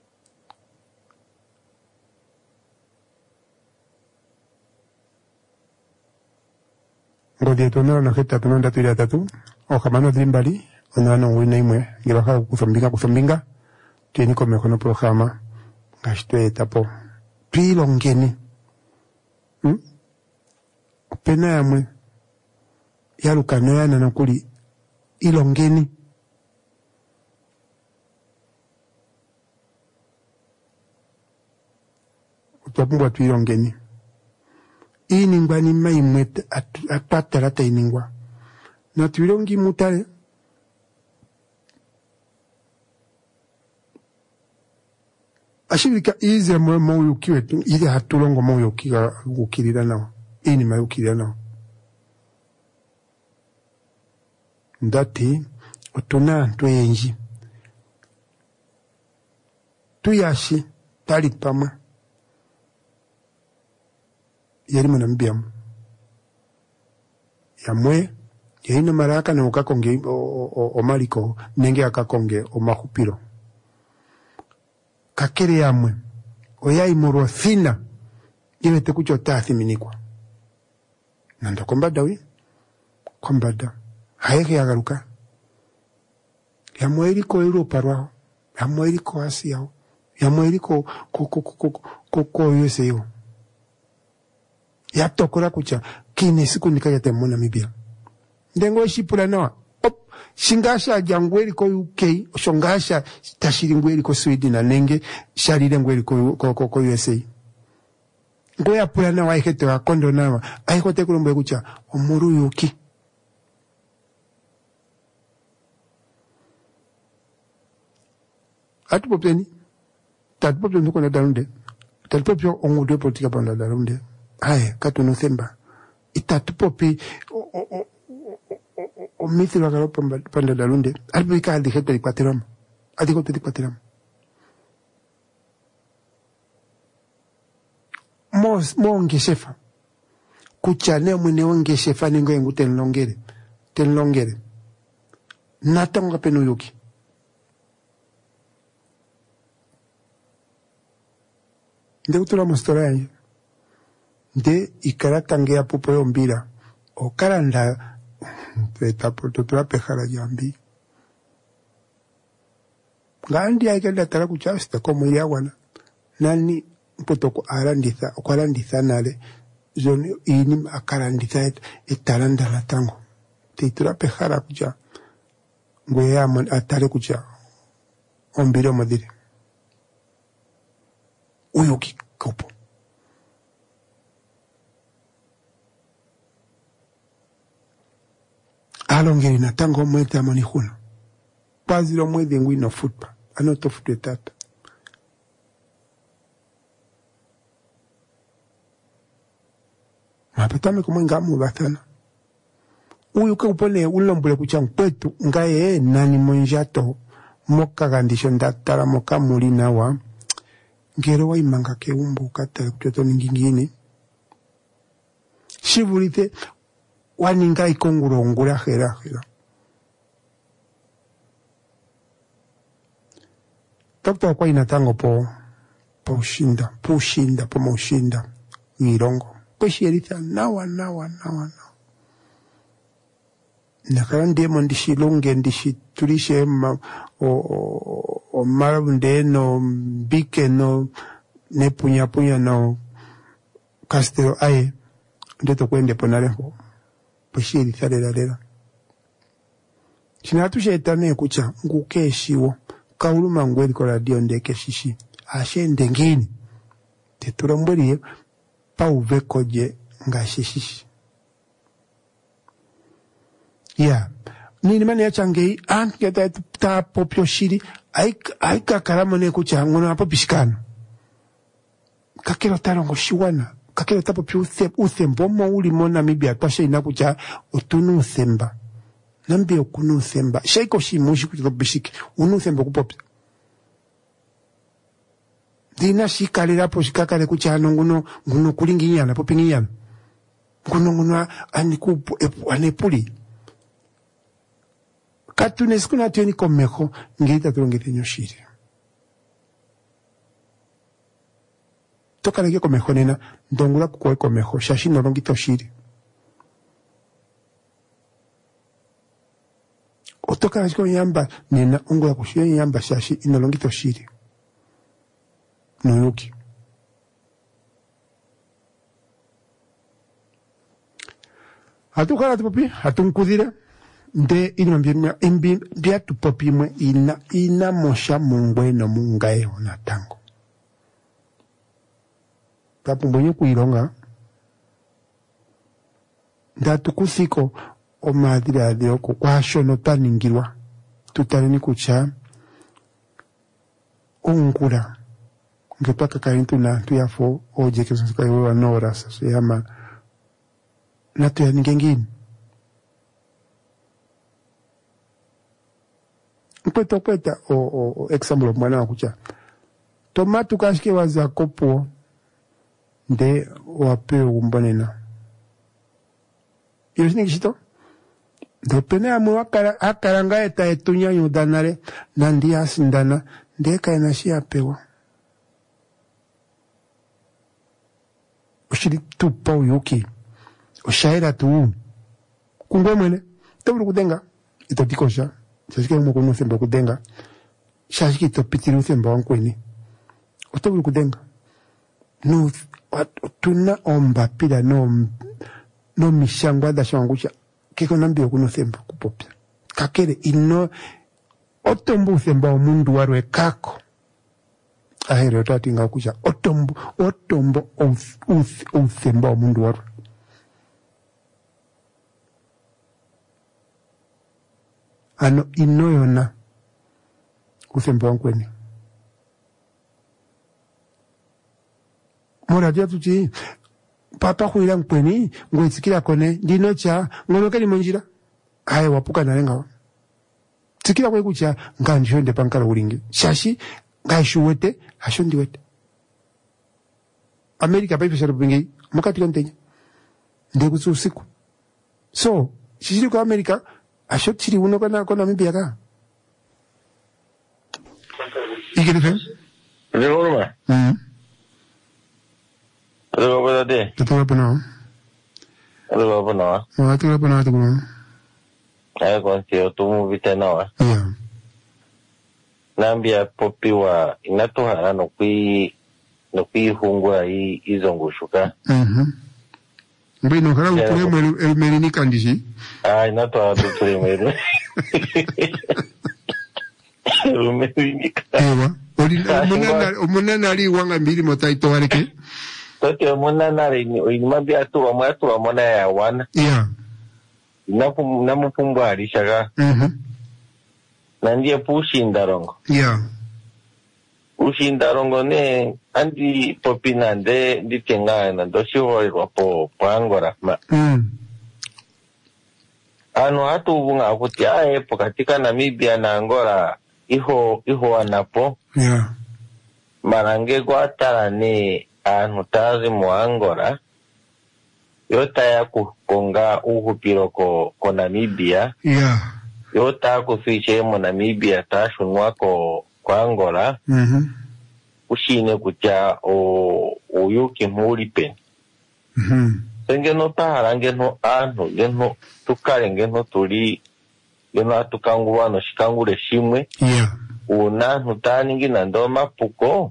ngodi tonera na heta tononda tulia tatu o kamano drimbali onana wina imwe ngibaha kusombinga kusombinga tieni kome kono programa ngashto etapo pilongeni hm pena yamwe yalukano yana nakuli ilongeni utapungwa tu ilongeni iningwa ni maimwe atpatara ta iningwa na tuilongi mutale ashirika ize mwe mwe ukiwe tu ize hatulongo mwe ukiga ukirira nao ini mwe ukirira nao ndati otuna twenji tuyashi tali pamwe yali mwanambiamu yamwe yaina maraka na ukakonge omaliko nenge akakonge omahupiro kakere yamwe oyayi muro thina yele tekucho tathiminikwa nanda kombada wi kombada hayeke yagaruka yamwe iliko Europa rwao yamwe iliko Asia yamwe iliko ko ko ko ko ko U S A yatokora kucha kine siku nikayate mu Namibia ndengo ishipula nawa op shingasha jangweli ko U K shongasha tashiringweli ko Sweden na nenge sharire ngweli ko ko ko U S A ngoya pula nawa ikete wa kondo nawa ayikote kulombe kucha omuru yuki atu popeni tat popeni ko na dalunde tat popio ongude politika panda dalunde aye katuno themba itatu popi o o o o mithilo galo panda dalunde albika adi hete di pateram adi ko di pateram mos monge shefa kuchane mwene onge shefa ningo yengu ten longere ten longere natonga penu yuki nde utura mostora yanyi de ikaratangea pupo yombira o karanda peta pototura pejara jambi ngandi aikenda tara kuchasta como iriawana nani potoko aranditha okwaranditha nale zoni ini akaranditha etaranda la tango titura pejara kucha ngoya mon atare kucha ombira modire uyuki kopo alongeri na tango mwete amani huna pazilo mwede ngui no futpa anoto futwe tata mapetame kumo ngamu batana uyu ka upone ulombule kuchang kwetu ngaye nani monjato moka gandisho ndatara moka mulina wa ngero wa imanga ke umbu kata kutoto ningingine shivulite waninga ikonguro ngura hera hera Dokta kwa inatango po po ushinda po ushinda po maushinda ngirongo po shirita nawa nawa nawa nawa nakarande mo ndishilunge ndishitulishe ma o o, o marunde no bike no ne punya punya no castelo aye ndeto kwende ponareho poshiri tharera rera chinatu shetane kucha ngukeshiwo kauluma ngweli ko radio ndeke shishi ashe ndengini teturamburiye pauve koje ngashishi ya nini mani ya changei anke ta ta popyo shiri aika aika karamone kucha ngono hapo pishikano kakero tarongo shiwana kakero tapo pyo uthe uthembo mo uli mo Namibia twashe inakucha utunu uthemba nambi okunu uthemba shaiko shimushi kucho bishiki unu uthemba kupopya dina shikalira po shikakale kucha nguno nguno kulinginyana popinginyana nguno nguno aniku anepuli katune sikuna tieni komeko ngita tulongete nyoshiri toka lege komeko nena ndongula kukwe komeko shashi nolongito shiri otoka lege yamba nena ongula kushiyo yamba shashi inolongito shiri noyoki atukala tupopi atunkudira nde ino mbia imbi bia tupopi mwe ina ina mosha mungwe no mungae ona tango tapumbonye kuironga ndatukusiko o madira de oko kwasho no taningirwa tutalini kucha ongura ngepaka kaintu na tuyafo oje kezo kayo nora se llama na tuya ningengini Mpeta kweta o o example mwana wakucha. Tomatu kashike waza kopo nde wape umbonena. Yosini kishito? Dopene amu wakara akaranga eta etunya yudanare nandi asindana ndeka enashi apewa. Ushiri tupa uyuki. Ushaira tu. Kungwe mwene. Tebulu kudenga. Ito dikosha. Shashike umu kunu semba kudenga. Shashike ito pitiru semba wankweni. Utebulu kudenga. No, tuna omba pila no no mishangwa da shangusha. Kiko nambio kuno semba kupopya. Kakere ino otombu semba omundu warwe kako. Ahero tati nga kusha otombo otombo of of of semba omundu warwe. Ano ino yona usemba wankweni. Mora dia tuti papa kuila nkweni ngwetsikira kone dino cha ngonoke ni monjira aye wapuka nalenga tsikira kwe kucha nganjonde pankala ulingi shashi ngashuwete ashondi wete America paipe sharubingi mukati kontenya ndekutsu usiku so shishiri kwa America ashotiri uno kana kona Namibia ka ikene fe Loroma mhm Hello, what are they? The power now. Hello, what now? Oh, I think I'm not going. I go to to move it now. Yeah. Nambia popi wa inatohara no kui no kui hungwa hii izongushuka. Mhm. Mbe no kala ukule el melini kandishi. Ah, inatohara duturi melu. Melini. Ewa. Odi umunana umunana ali wanga mbili motaito waleke. Tote mona nare ni inimambia tu wa mwatu wa mona ya wana. Yeah. Napu namupumbu alishaga. Mhm. Nandiye pushi ndarongo. Yeah. Pushi ndarongo ne andi popi nande ditenga na doshi hoi wapo pangora ma. Mm. Ano hatu ubunga akuti ae pokatika Namibia na Angola iho iho anapo. Yeah. Marange kwa tara ni anu tazi muangora yota ya kukonga uhupiro ko, ko Namibia Yeah. yota kufiche mu Namibia tashunwa ko kwa Angola Mhm. ushine kucha o uyuki mulipe Mhm. sengeno tahara ngeno anu ngeno tukare ngeno tuli ngeno atukangu wano shikangule shimwe Yeah. una nutaningi na ndo mapuko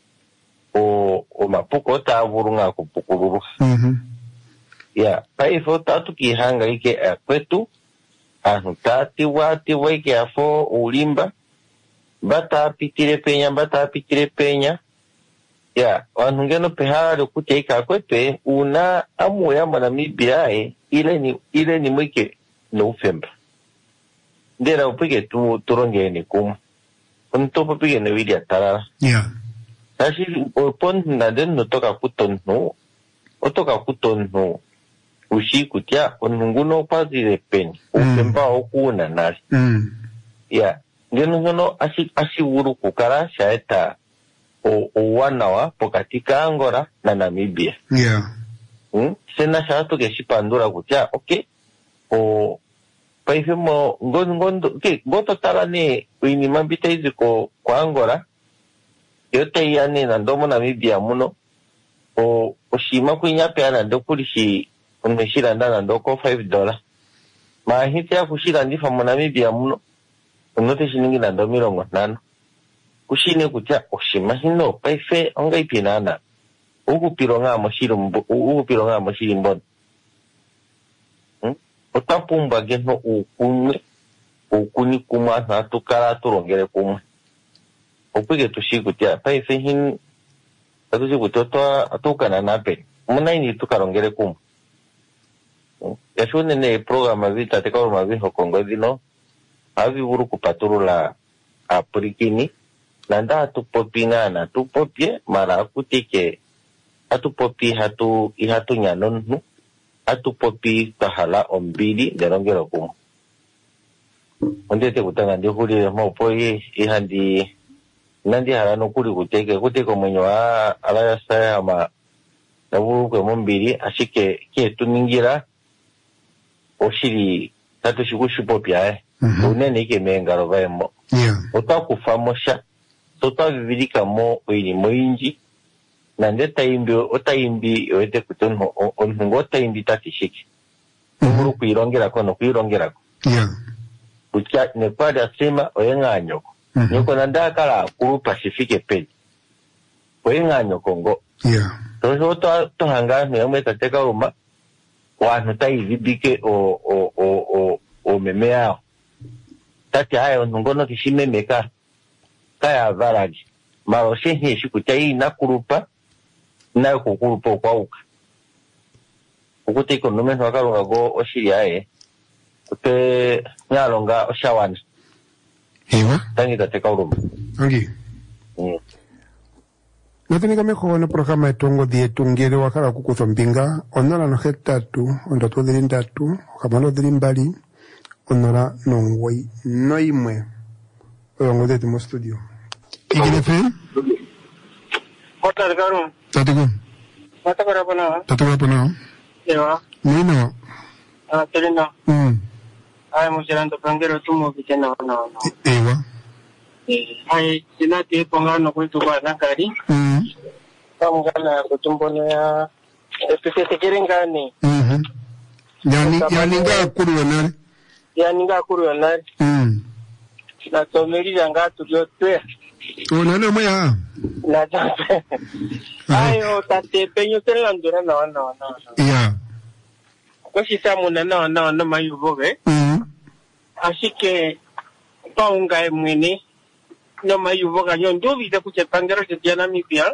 o o mapuko ta burunga kupukururu. Mhm. Ya, paifo tatu kihanga ike akwetu anu tati wati weke afo ulimba bata pitire penya bata pitire penya ya wanu ngeno pehara kute ika akwetu una amu ya Namibia e ile ni ile ni mwike no ufemba ndera upige tu turonge ni kum untopo pige ne wili atarara. Yeah. Tashi upon na den no toka kutonno otoka kutonno usiku tia onunguno pazi de pen upemba okuna nari. Mm. Ya ngeno ngono asi asi wuru kukara shaeta o o wanawa pokatika Angola na Namibia. Yeah. Hmm? Sena shato ke shipandura kutia okay o paife mo ngon ngondo ke goto tara ne uini mambita iziko kwa Angola yote yani na ndomo Namibia muno o oshima kuinya peana ndokurishi unmeshira ndana ndoko five dollars ma hiti ya kushira ndifa mu Namibia muno unote shiningi na ndo mirongo nano kushine kutia oshima hino paife onga ipinana ugu pironga moshiri mbo ugu pironga moshiri mbo hmm? Otapumba geno ukuni ukuni kuma na tukara turongere kuma upige tushikutia paife hin atushikutoa atukana nape muna ini tukarongere kuma yashune ne programa vita teka urma viho Kongo dino havi uru kupaturula aprikini nanda atupopina na tupopie mara akutike atupopi hatu ihatu nyanonu atupopi tahala ombili derongero kuma ondete kutanga ndi kuli mopo i ihandi nandi harano kuli kuteke kuteko mwenyo wa alaya saya ama nabu kwe mombiri ashike kietu ningira oshiri tatu shikushupo pya eh Mhm. unene ike mengaro vaemo Yeah. otakufamosha totavivirika mo oili moinji na ndeta imbi otaimbi oete kuti onhungu otaimbi tatishiki nguru kuirongera kono kuirongera ko Yeah. kutya nekwali asema oyenganyoko Mhm. nyoko nandakala kuru Pacifique pedi oyenganyoko ngo Yeah. tozo to to hanga nemwe tateka uma wanu taivibike o o o o o memea tati haya ngono kishime meka kaya varaji maro shehe shikuta hii nakurupa na kukurupa kwa uka ukuti konume wakalunga go oshiri aye kute nyalonga oshawana Ewa. tangi tateka uruma Angi. mm. Natenika meko na programa etongo dietu ngere wakala kukuzo mbinga onora no hetatu ondoto dhiri ndatu kamalo dhiri mbali onora nongwai noimwe oyongo dhetu mo studio Igile fe? Kota garum. Tatigo. Mata kora pana. Tatigo pana. Ewa. Nino. Ah, terina. Mm. Ay mo sirando prangero tumo kitena na na. Ewa. Eh, ay sinati pongano kwetu kwa nakari. Mm. Kama ngana kutumbone ya epese kirengani. Mhm. Yani yani nga kuru wanari. Yani nga kuru wanari. Mm. Na tomeri nga tuliote. Onana moya. Na tape. Ayo tate penyo tela ndura na na na. Yeah. Kwa sisa muna na na na mayuboge. Mm. Asike paunga mwini no mayuboga nyondo vita kuche pangero je diana mipia.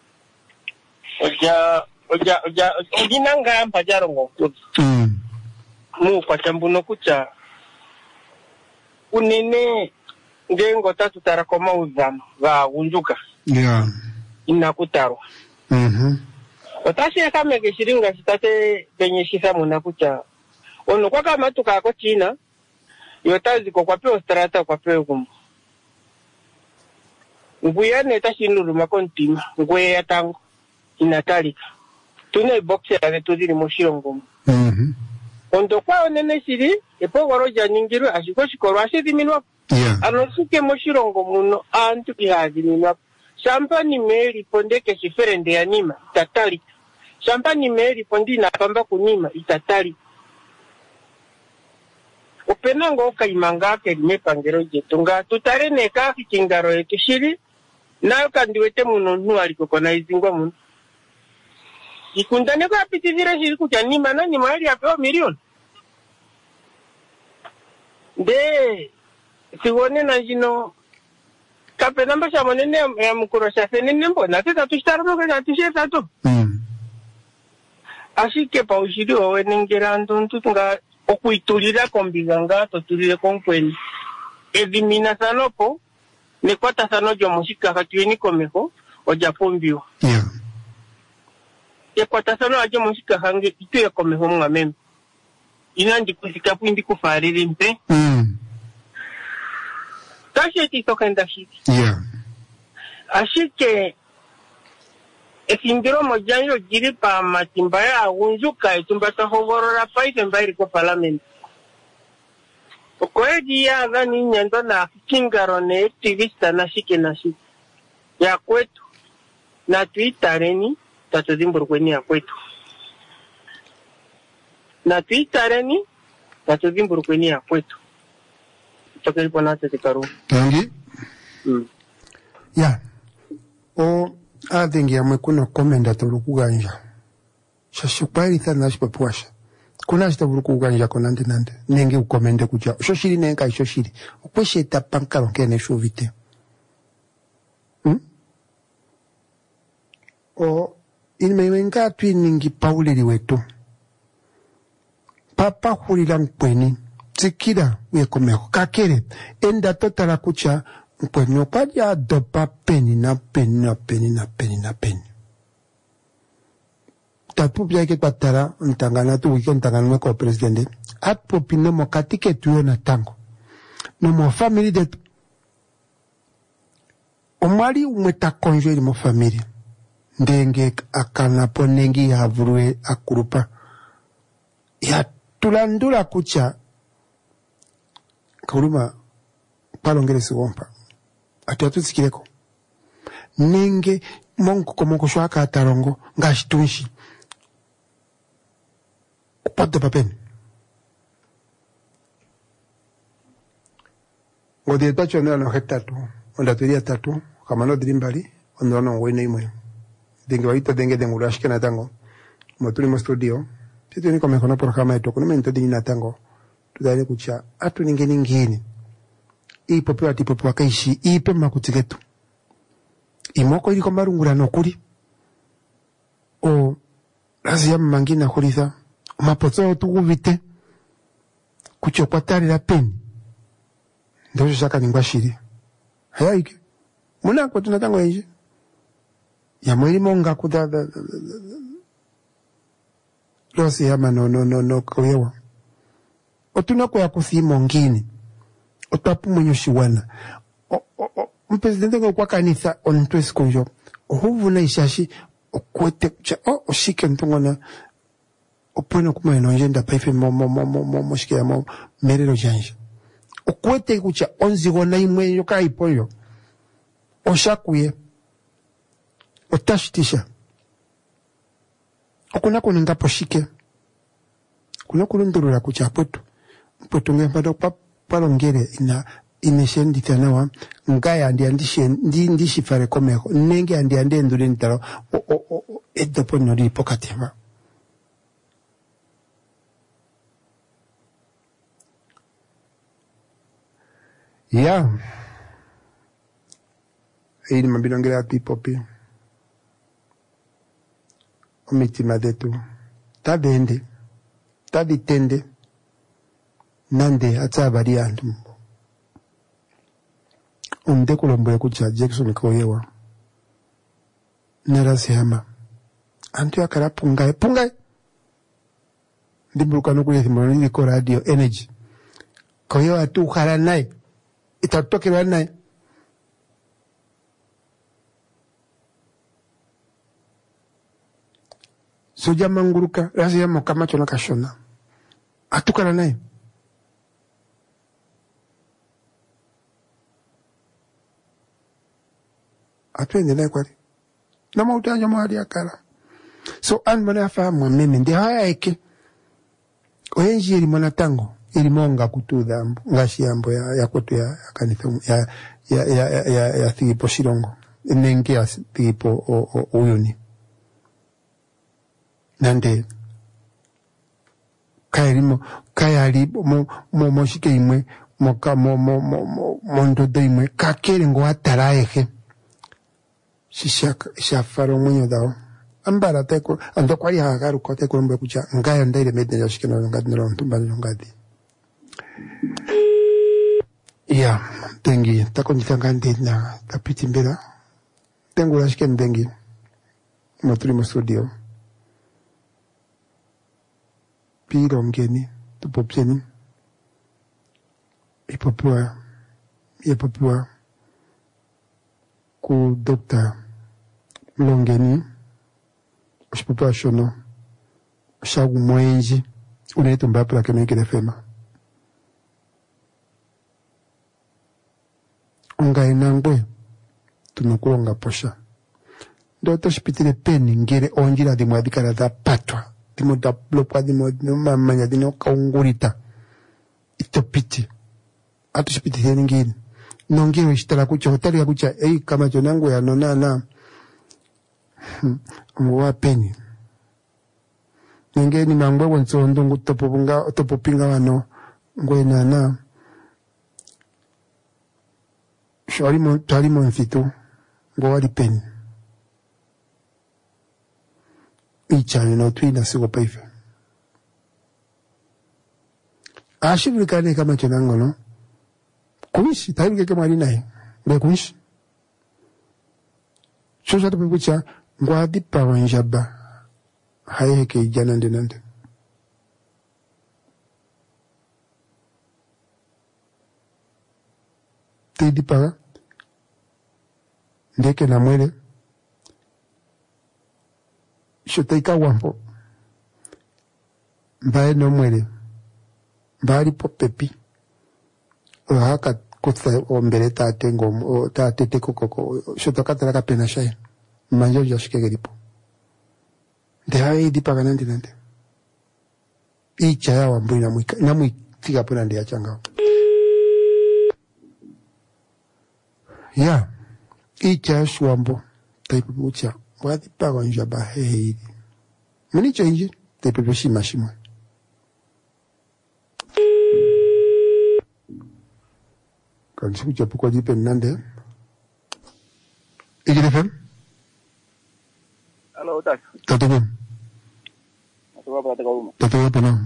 Oja oja oja ojinanga mpajaro ngo. Mm. Mu kwa chambuno kucha unene ngengo tatu tarakoma uzama va unjuka Yeah. inakutaro. Mhm. Otashi ya kame geshiringa sitate benye shisa muna kucha. Ono kwa kama tuka ako China yotazi kwa kwa peo strata kwa peo kumbu. Nguyane tashi nuru makontima ngwe ya tango inatalika. Tune boxe ya tuziri moshiro ngumu. Mhm. Ondo kwa onene shiri epo waroja nyingiru ashiko shikoro ashidi minwa. Yeah. Anosuke moshirongo muno antu kihazi minwa. Champagne meri pondeke shiferende ya nima itatali. Champagne meri pondi na pamba kunima itatali. Openango kaimanga ke mepangero jetunga tutare neka kingaro yetu shiri nayo kandiwete muno ntuari kokona izingwa muno. Ikundane kwa pitizira shiri kucha nima na nima hali apewa milioni. De siwone na jino kape namba sha monene ya mukuro sha senene mbona teta tushtaramo kwa tusheta tu. Mm. Ashike pa ushiri owe nengera ndontu tunga okuitulira kombiganga totulire konkweni. Edimina sanopo nekwata sanojo mushika katueni komeho oja pombio. Yeah. Ekwata sano ajo mushika hange ituye komeho mga meme. Inandi kusika puindi kufariri mpe. Mm. Tashi toka ndashiki. Yeah. Ashike efindiro mojanyo jiri pa matimba ya unjuka itumba tahogorora paite mbairi kwa parliament. Okoeji ya gani nyando na kingaro ne activista na shike na shike. Ya kwetu na tuitareni tatodimburu kweni ya kwetu. Na tuitareni tatodimburu kweni ya kwetu. Toka ipo nate tikaru. Tangi? Mm. Yeah. O adingi ya mwekuno komenda tuluku ganja. Shashukwairi thana shipapuasha. Kuna shita tuluku ganja konande nande. Nenge ukomende kuja. Shoshiri nenga shoshiri. Ukweshe tapankaro kene shuvite. Hmm? O ilmewenga tui ningi paulili wetu. Papa hulila mkweni. Tsikira wekomeko. Kakere. Enda totala kucha. Mkwenyo kaja dopa peni na peni na peni na peni na peni. Tapupia ke patara ntangana tu wiki ntangana mweko presidente. At popine mo katike tuyo na tango. no mo family detu omwali umweta konjo ili mo family ndenge akana ponengi havurwe akurupa ya tulandula kucha kauluma palongere siwompa ati atutsikireko nenge monko komoko shwaka atarongo ngashitunshi upate papeni ngodi tacho nela no hetatu onda turia tatu kama no drimbali onda no wene imwe dengue waita dengue dengue rashke na tango motuli mo studio titu ni kama kono programa yetu kuna mento dini na tango tudale kucha atu ningeni ngeni ipo pe ati popo akaishi ipe makutigetu imoko ili komarungura nokuri o lazia mangina khulitha mapotso tukuvite kuchokwatari la peni ndio shaka ningwa shiri hayaike muna kwa tunatango nje ya mwili monga kudada losi yama no no no no kwewa otuna kwa kusimo ngini otapu mwenyoshi wana mpresidente kwa kanisa ontwesi konjo ohuvu na ishashi okwete cha o oshike ntongona opwena kuma inonjenda paife mo mo mo mo mo moshike ya mo merero janje okwete kucha onzigo na imwe yoka ipoyo oshakuye otashitisha okuna kuninga poshike kuna kulundurura kucha pwetu pwetu ngempado pa palongere ina ineshendita nawa ngaya ndi andishe ndi ndishifare komeko nenge andi ande ndure ntaro o o o edopo nori pokatima ya ili mabinongere ati popi omitima detu tabende tabitende nande atsabari andu umde kulombwe kucha Jackson koyewa nerasi hama antu yakara pungai pungai ndimbuka nokule thimoni ko radio energy koyewa atu khala naye itatokelwa naye soja manguruka rasi hama kama chona kashona atukala naye atwende naye kwali na mautanja mwali akala so an mwana fahamu mimi ndi haya eke oyenji ili mwana tango ili monga kutudha ngashi yambo ya ya kwetu ya, ya kanitha ya ya ya ya, ya, ya thipo shirongo nenge ya thipo o, o, uyuni nande kairimo kayali mo mo moshike imwe mo ka mo mo mo mondo de imwe kakere ngo ataraehe shishaka shafaro mwenyo dao ambara teko ando kwali hagaru kote kulombe kucha ngaya ndaire mede ya shikeno ngadi nero ntumba ngadi ya tengi takonita ngandi na tapiti mbera tengu la shikeno tengi motuli mo studio piro ngeni tupopseni ipopua ipopua ku doctor Mlongeni oshipopa shono shagu mwenji unetu mbapula kemenkele fema onga inangwe tunukulonga posha ndoto shipitile peni ngere onjira di mwadikara da patwa dimo da blopwa dimo mamanya dino kaungurita itopiti atu shipitile ngini nongero ishitala kucha hotali ya kucha ei kama jonangu ya nonana mwa peni nenge ni mangwe wonso ndungu topopinga topopinga wano ngwe nana shori mo tali mo mfito ngo wali peni icha no twina sigo paife ashibulika kama jonangu no kuishi tabi kama ali naye ndio kuishi chochote tupukucha ngwadi pawa njaba hayeke ijana ndenande te di paga ndeke na mwele shoteika wampo mbae no mwele mbali po pepi o haka kutsa o mbele tate ngom o tate te kokoko shotoka tala ka pena shay manjo joshike geripo de hai di paga nante nante icha ya wambo ina mwika na mwika pona ndi achanga ya icha shwambo taipu bucha wadi paga njaba heidi muni change taipu shima shima kan siku chapu kwa jipe nande Igire fem Halo tak tatu Atau apa tak kau tatu apa na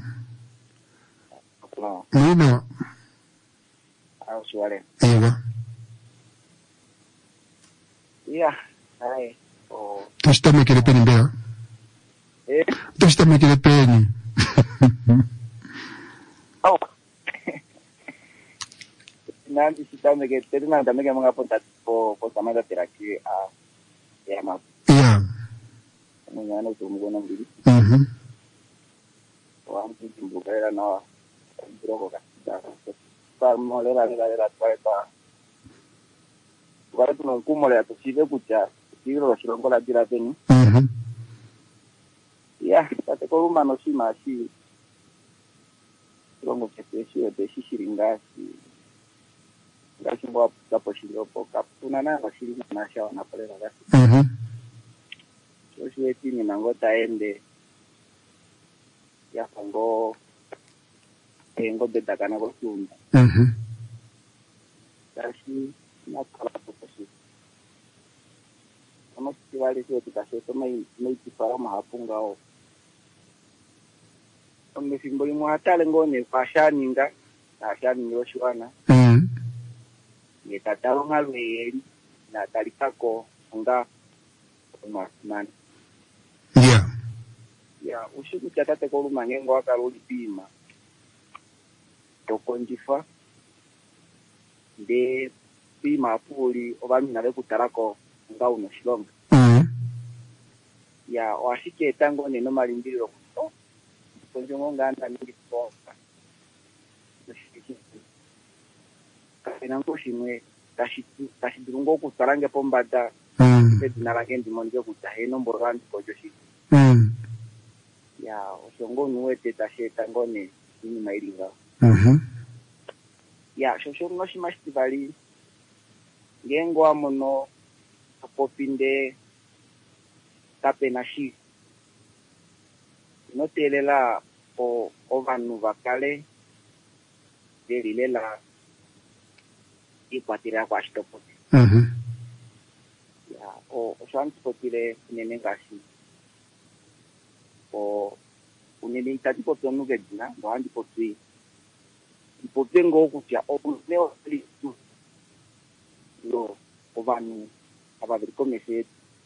Apa Nina Aku suara Iya Iya Hai Oh Tushita me kile peni mbea Eh Tushita me kile peni Oh Nanti kita me que te nada me que me apunta po po sama da teraki a ya ma Iya Mungkin itu mungkin nanti Mhm Orang tu buka era na Bro ka Par mole la la la pa Para tu no como le posible escuchar si lo si lo con la tira teni Mhm Ya, tate ko humano si masi Longo que te si de si siringasi Ngasi mwa kapo shiro po kapuna na wasiri na shawa na pale la Mhm So si eti ni nango taende Ya pango Tengo beta kana ko tunda Mhm Kasi na kala po si Kama si wale si eti kasi to may may tipara mahapunga o Kama simboli mwa hatale ngone fashani nga Fashani nyo shuana Mhm Ngetatalo ngalweli na talikako nga umasman Yeah ya usiku chatate ko lumangengo akaloli pima tokonjifa de pima puli obamina le kutarako nga uno shilonga Mhm ya washike tango neno malindiro ko konjongo nganda ningi poka Kanango shimwe kashitu kashidungo kutarange pombada Mhm pedina la kendi monje kutaheno mborandi kojoshi Mhm ya osongo nuwete tasheta ngone ini mailinga Mhm ya shosho no shimashitibali ngengo amono apopinde kapena shi notelela o ovanu vakale delilela ikwatira kwa shitopote Mhm ya o osantipotile nene ngasi o unene itatipote nugedina ndo andipotwi ipote ngo kutya obuneo litu lo ovanu ababiri komese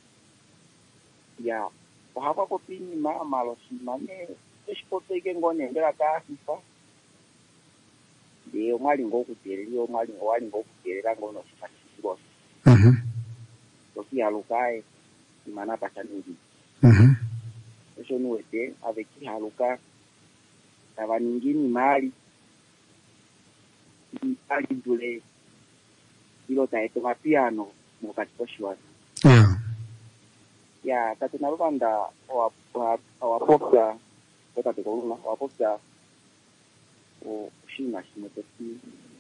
ya ohapa kopini ma malo simane eshipote ke ngone ndela ta sifa de omali ngo kutereli omali ngo wali ngo kuterela ngono sifasibo Mhm Toki halukae imana pachaningi Mhm Eso nuete aveki haluka Tava ningini mali Mali dule Ilo taeto mapiano Mokati poshiwa Yeah Ya tate narubanda Wapokya Kotate koluna Wapokya O shima shimotoki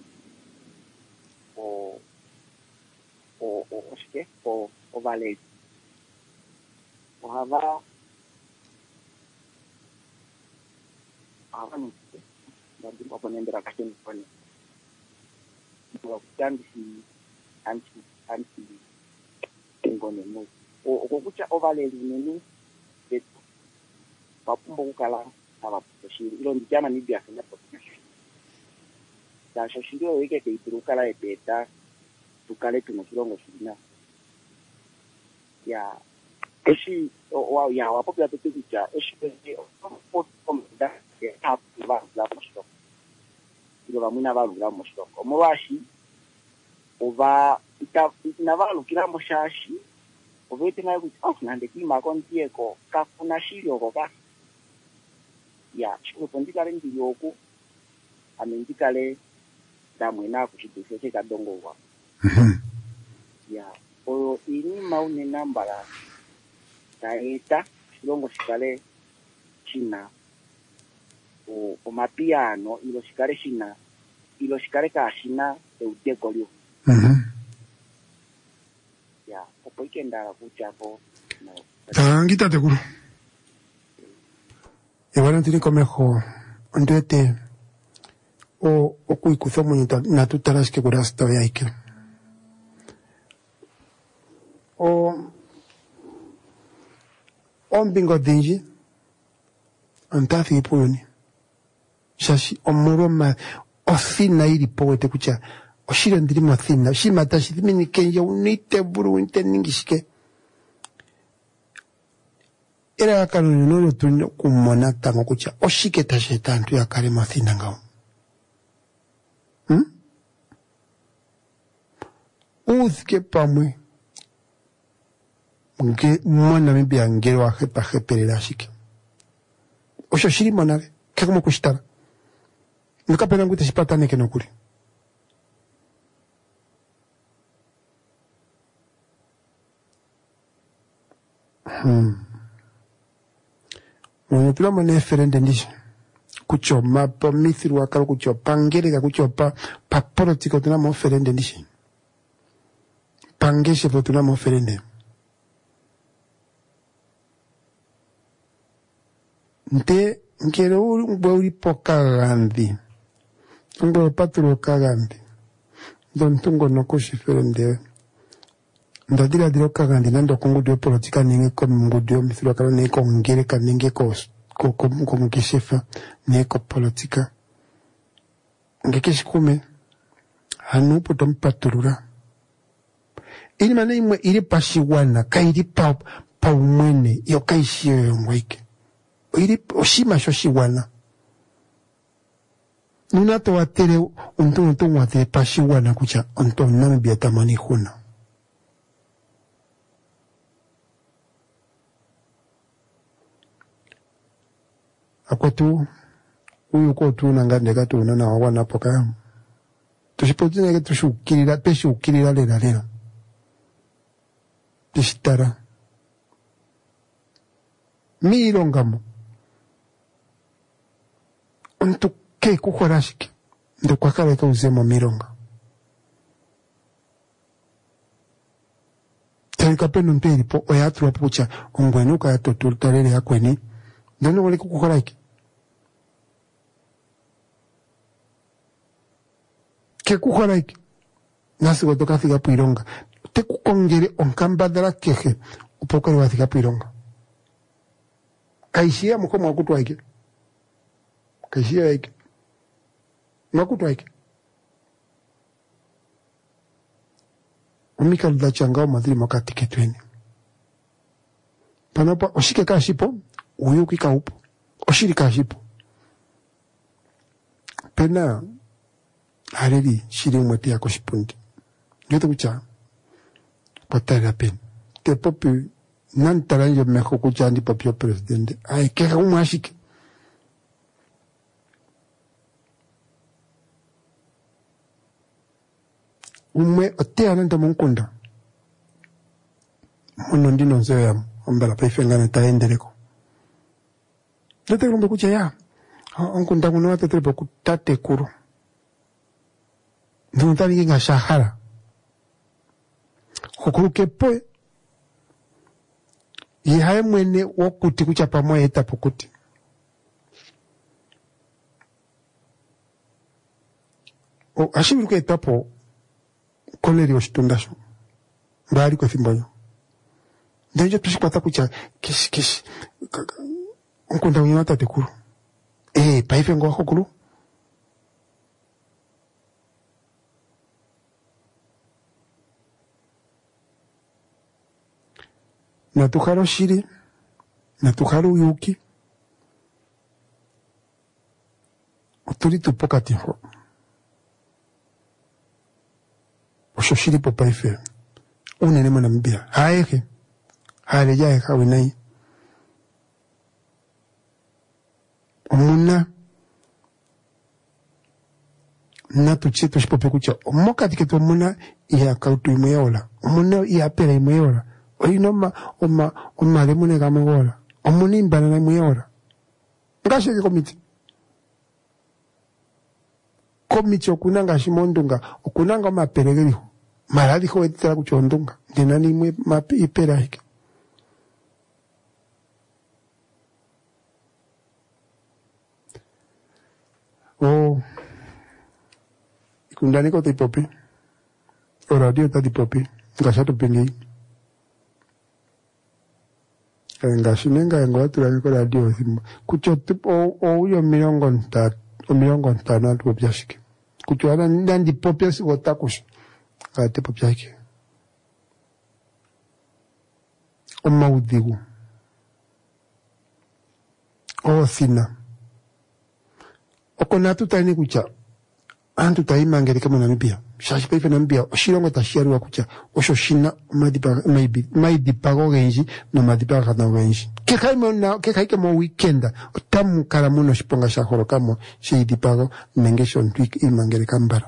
O O o oshike o o vale o hava hava ni nanti apa nembera kasih ni kalau kita di anti anti ingone mo o o kucha o vale ni ni betu papumbo kala aba poshiri ilo ndijana ni biasa na poshiri da shoshiri o ike ke ituru kala ebeta tukale tuno kilongo shina ya eshi wa ya wapo pia tukicha eshi po komda ya tap va la moshto ilo va muna va lula moshto omwashi oba ita navalo kilamo shashi ovete nayo kuti afunande kima kontieko kafuna shilio koka ya chiko pondikale ndiyoko amendikale damwena kuchibese chekadongowa Mhm. ya oyo ini maune nambala taeta chilongo shikale china o omapiano ilo shikale china ilo shikale kashina euteko Mhm. ya opo ikendala kuchapo no Tangita te kuru. Igual tini komejo ndete o okuikuzo muñita na tutaras que curas todavía hay que. O on bingo dingi antafi puloni. Shashi omuro ma ofina iri poete kucha. Oshira ndiri mathina shima tashi mini kenja unite buru unite ningishike. Era kanuni nolo tu kumona tango kucha oshike tashe tantu ya kare mathina ngao. Hmm? Uzke pamwe. Nge mwana mibi angero wa hepa heperela shike. Osho shiri manare. Kaya kuma kushitara. Nika pena ngute shipata neke nokuri. Hmm. Mwenye tula mwane ferende ndishi. Kucho mapa mithiru wakalo kucho pangereka kucho pa pa politiko tuna mwa ferende ndishi. Pangeshe po tuna mwa ferende. Nte nkere uri ngwe uri poka gandhi. Ngwe paturo kagandhi. Don tungo noko shiferende. Ndadira diro kagandhi nando kongo dio politika ninge komi mungu dio mithiru wakalo ninge kongereka ninge kos. Ko mukishefa neko politika ngekeshikume hanu potom paturura ili mane imwe ili pashiwana kairi pa pa umwene yo kaishio yongweke ili oshima shoshiwana nuna to watere untu untu wate pashiwana kucha onto nami biatamani huna akwatu uyu ko tuna ngande katuna na wana poka tushipotine ke tushukirira peshukirira lera lera tishitara milongamo onto ke kukhorashike ndo kwakale ka uzema milonga telika peno mperi po oyatru apucha ongwenuka ya toturtalele yakweni ndono wale kukhorake ke kukhorake nasi gotoka fika puironga te kukongere onkambadala keje upokore wa fika puironga kaishia mko mwakutu wake kaishia yake mwakutu wake umika lula changao madhiri mwakati ketweni panopa oshike kashipo uyuki kaupo oshiri kashipo pena hareri shiri mwete yako shipundi yote kucha kwa tari pena te popi nantara njo meko kucha ndi popio presidente ay keka umashike umwe otea nanta mungkunda mono ndino nzo ya ombala paifengana taendeleko Nete kumbe kucha ya onkunda kuno wate trepo kutate kuro Ntuntari inga shahara Kukuru kepoe Yihae mwene wakuti kucha pamoja eta pukuti O ashibiru ke etapo Koleri oshitundasho Ngari kwa thimboyo Ndenjo tushipata kucha Kish kish Onkunda unye watate kuro Eh, paife ngo wako kuro Natuharo shiri, natuharo yuki, oturi tupokati ho. oshoshiri popa ife unene mwana mbia haeke hareja eka winai omuna na tuche tushipope kucha omoka tiketu omuna iya kautu imuyola omuna iya pera imuyola oyino ma oma oma lemune kamuyola omuni imbana na imuyola ngashe komiti komiti okunanga shimondunga okunanga maperegeriho maradi ho etara kuchondunga dinani mwe mapi ipera hike o ikundani ko tipopi o radio ta tipopi ngashato pengi ngashinenga ngwatura ko radio simba kucho tipo o uyo milongo nta o milongo nta na tu byashike kucho ana ndandi popes wotakush ate popyake o maudigu o fina okonatu tani kucha antu taimangere kama Namibia shashi paife Namibia oshirongo tashiarwa kucha osho shina madipa maybe maidipago genji no madipa kana genji ke kaimo na ke kaike mo weekenda otamu kala muno shiponga sha horokamo shidipago nengeshon tweak imangere kambara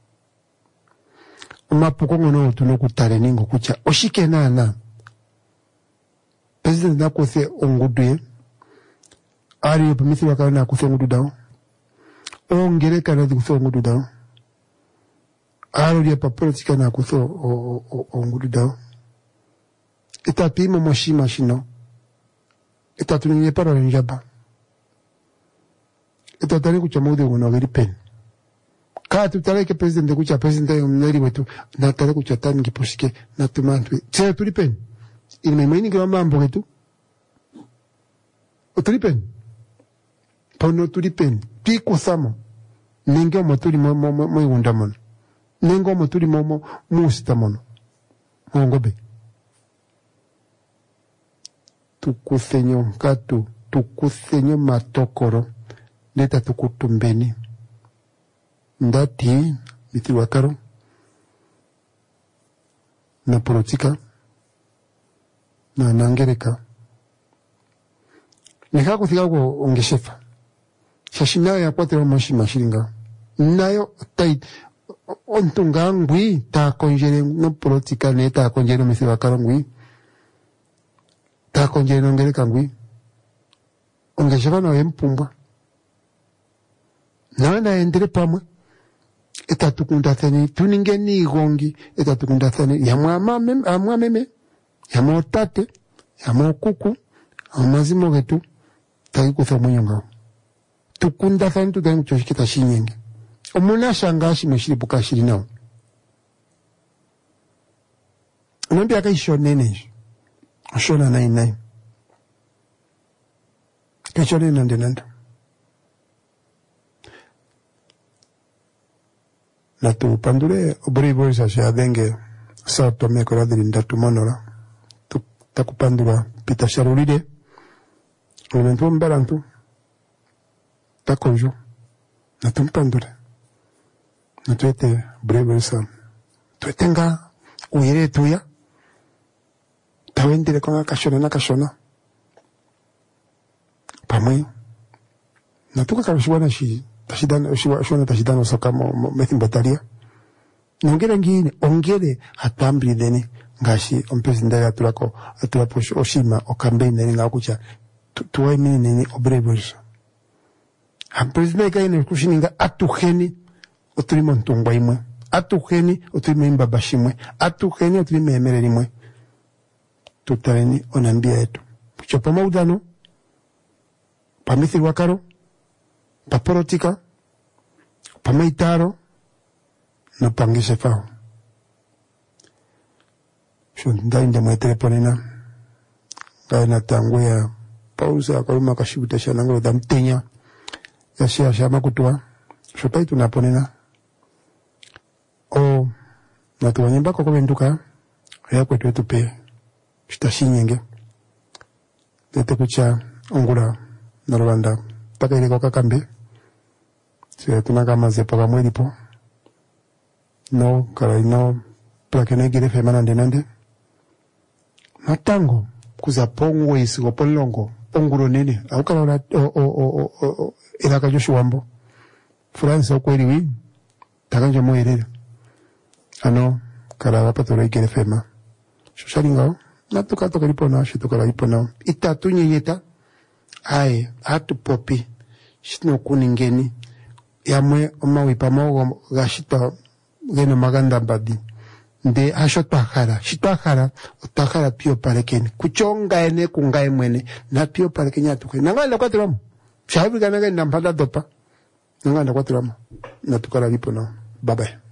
mapuko ngono tuno kutare ningo kucha oshike nana president na kose onguduye ari opumisi wakana kuse ngududawo ongere kana dikuso ngududawo ari ya papolitika na kuso ongududawo itapimo moshima shino itatuninye para njaba itatani kucha mudi ngono geri pen ka tutale ke president de kucha president yo mneri wetu na tale kucha tani kiposhike na tumantu tse tulipen il me meni que mambo que tu o tulipen pono tulipen piko samo ningo moturi mo mo mo igundamon ningo moturi mo mo mustamon ngobe tukusenyo katu tukusenyo matokoro leta tukutumbeni ndati mitiwakaro na politika na nangereka nika kuthika ko ongeshefa shashinayo ya kwatero moshi mashiringa nayo tai ontunga ngwi ta konjere no politika ne ta konjere mitiwakaro ngwi ta konjere nangereka ngwi ongeshefa no empumba na na endere pamwe etatukundathani tuningeni igongi etatukundathani ya mwamame amwameme ya motate ya mokuku amazimo getu tai kufa mwenyanga tukundathani tutangu choshikita shinyenge omuna shangashi meshiri bukashiri nao nambi aka ishonene shona nai nai kachone nande nande na tu pandure obri boisa se adenge sa to me kora de ndatu monora tu takupandura pita sharulide elemento mbarantu takonjo na tu pandure na tu ete breboisa tu tenga uire tuya tawendele kwa kashona na kashona pamwe na tu kakashwana shi tashidana shwana tashidana sakamo methimbotaria nongere ngine ongere hatambri deni ngashi ompresident ya tulako atulapo oshima o campaign neni ngakucha tuwe mini neni obreversa ha president ka ine kushininga atuheni otulimo ntungwa imwe atuheni otulimo imbabashimwe atuheni otulimo emereri imwe tutareni onambia yetu chopo maudano pamithi wakaro pa politika pa maitaro na pangise fao shundai ndamwe telefonina gaina tanguya pausa kaluma kashibuta shanango damtenya ya shia shama kutua shopai tunaponina o na tuwanyemba kwa kubenduka ya kwetu yetu pe shitashinyenge lete kucha ongula na Rwanda taka ile kwa kakambe se tunaka maze paka mwelipo no kara ino Pula na igere fema nande nande. Matango. Kuza pongo isi go polongo. Ponguro nene. Aukala ora o o o o o ilaka Joshuambo. France okweli wi. Takanja mo erere. Ano kala wapato la igere fema. Shosharinga. Natuka toka lipona, shituka la lipona. Itatu nyenyeta. Ae, atu popi. Shino kuningeni. Yamwe omawipa mogo gashita geno maganda badi. Nde asho takara. Shitakara, utakara pio parekeni. Kuchonga ene kungae mwene. Na pio parekeni atuke. Nanganda kwa tiramu. Shahabi ganaga nampanda dopa. Nanganda kwa tiramu. Natuka la lipona. Bye bye.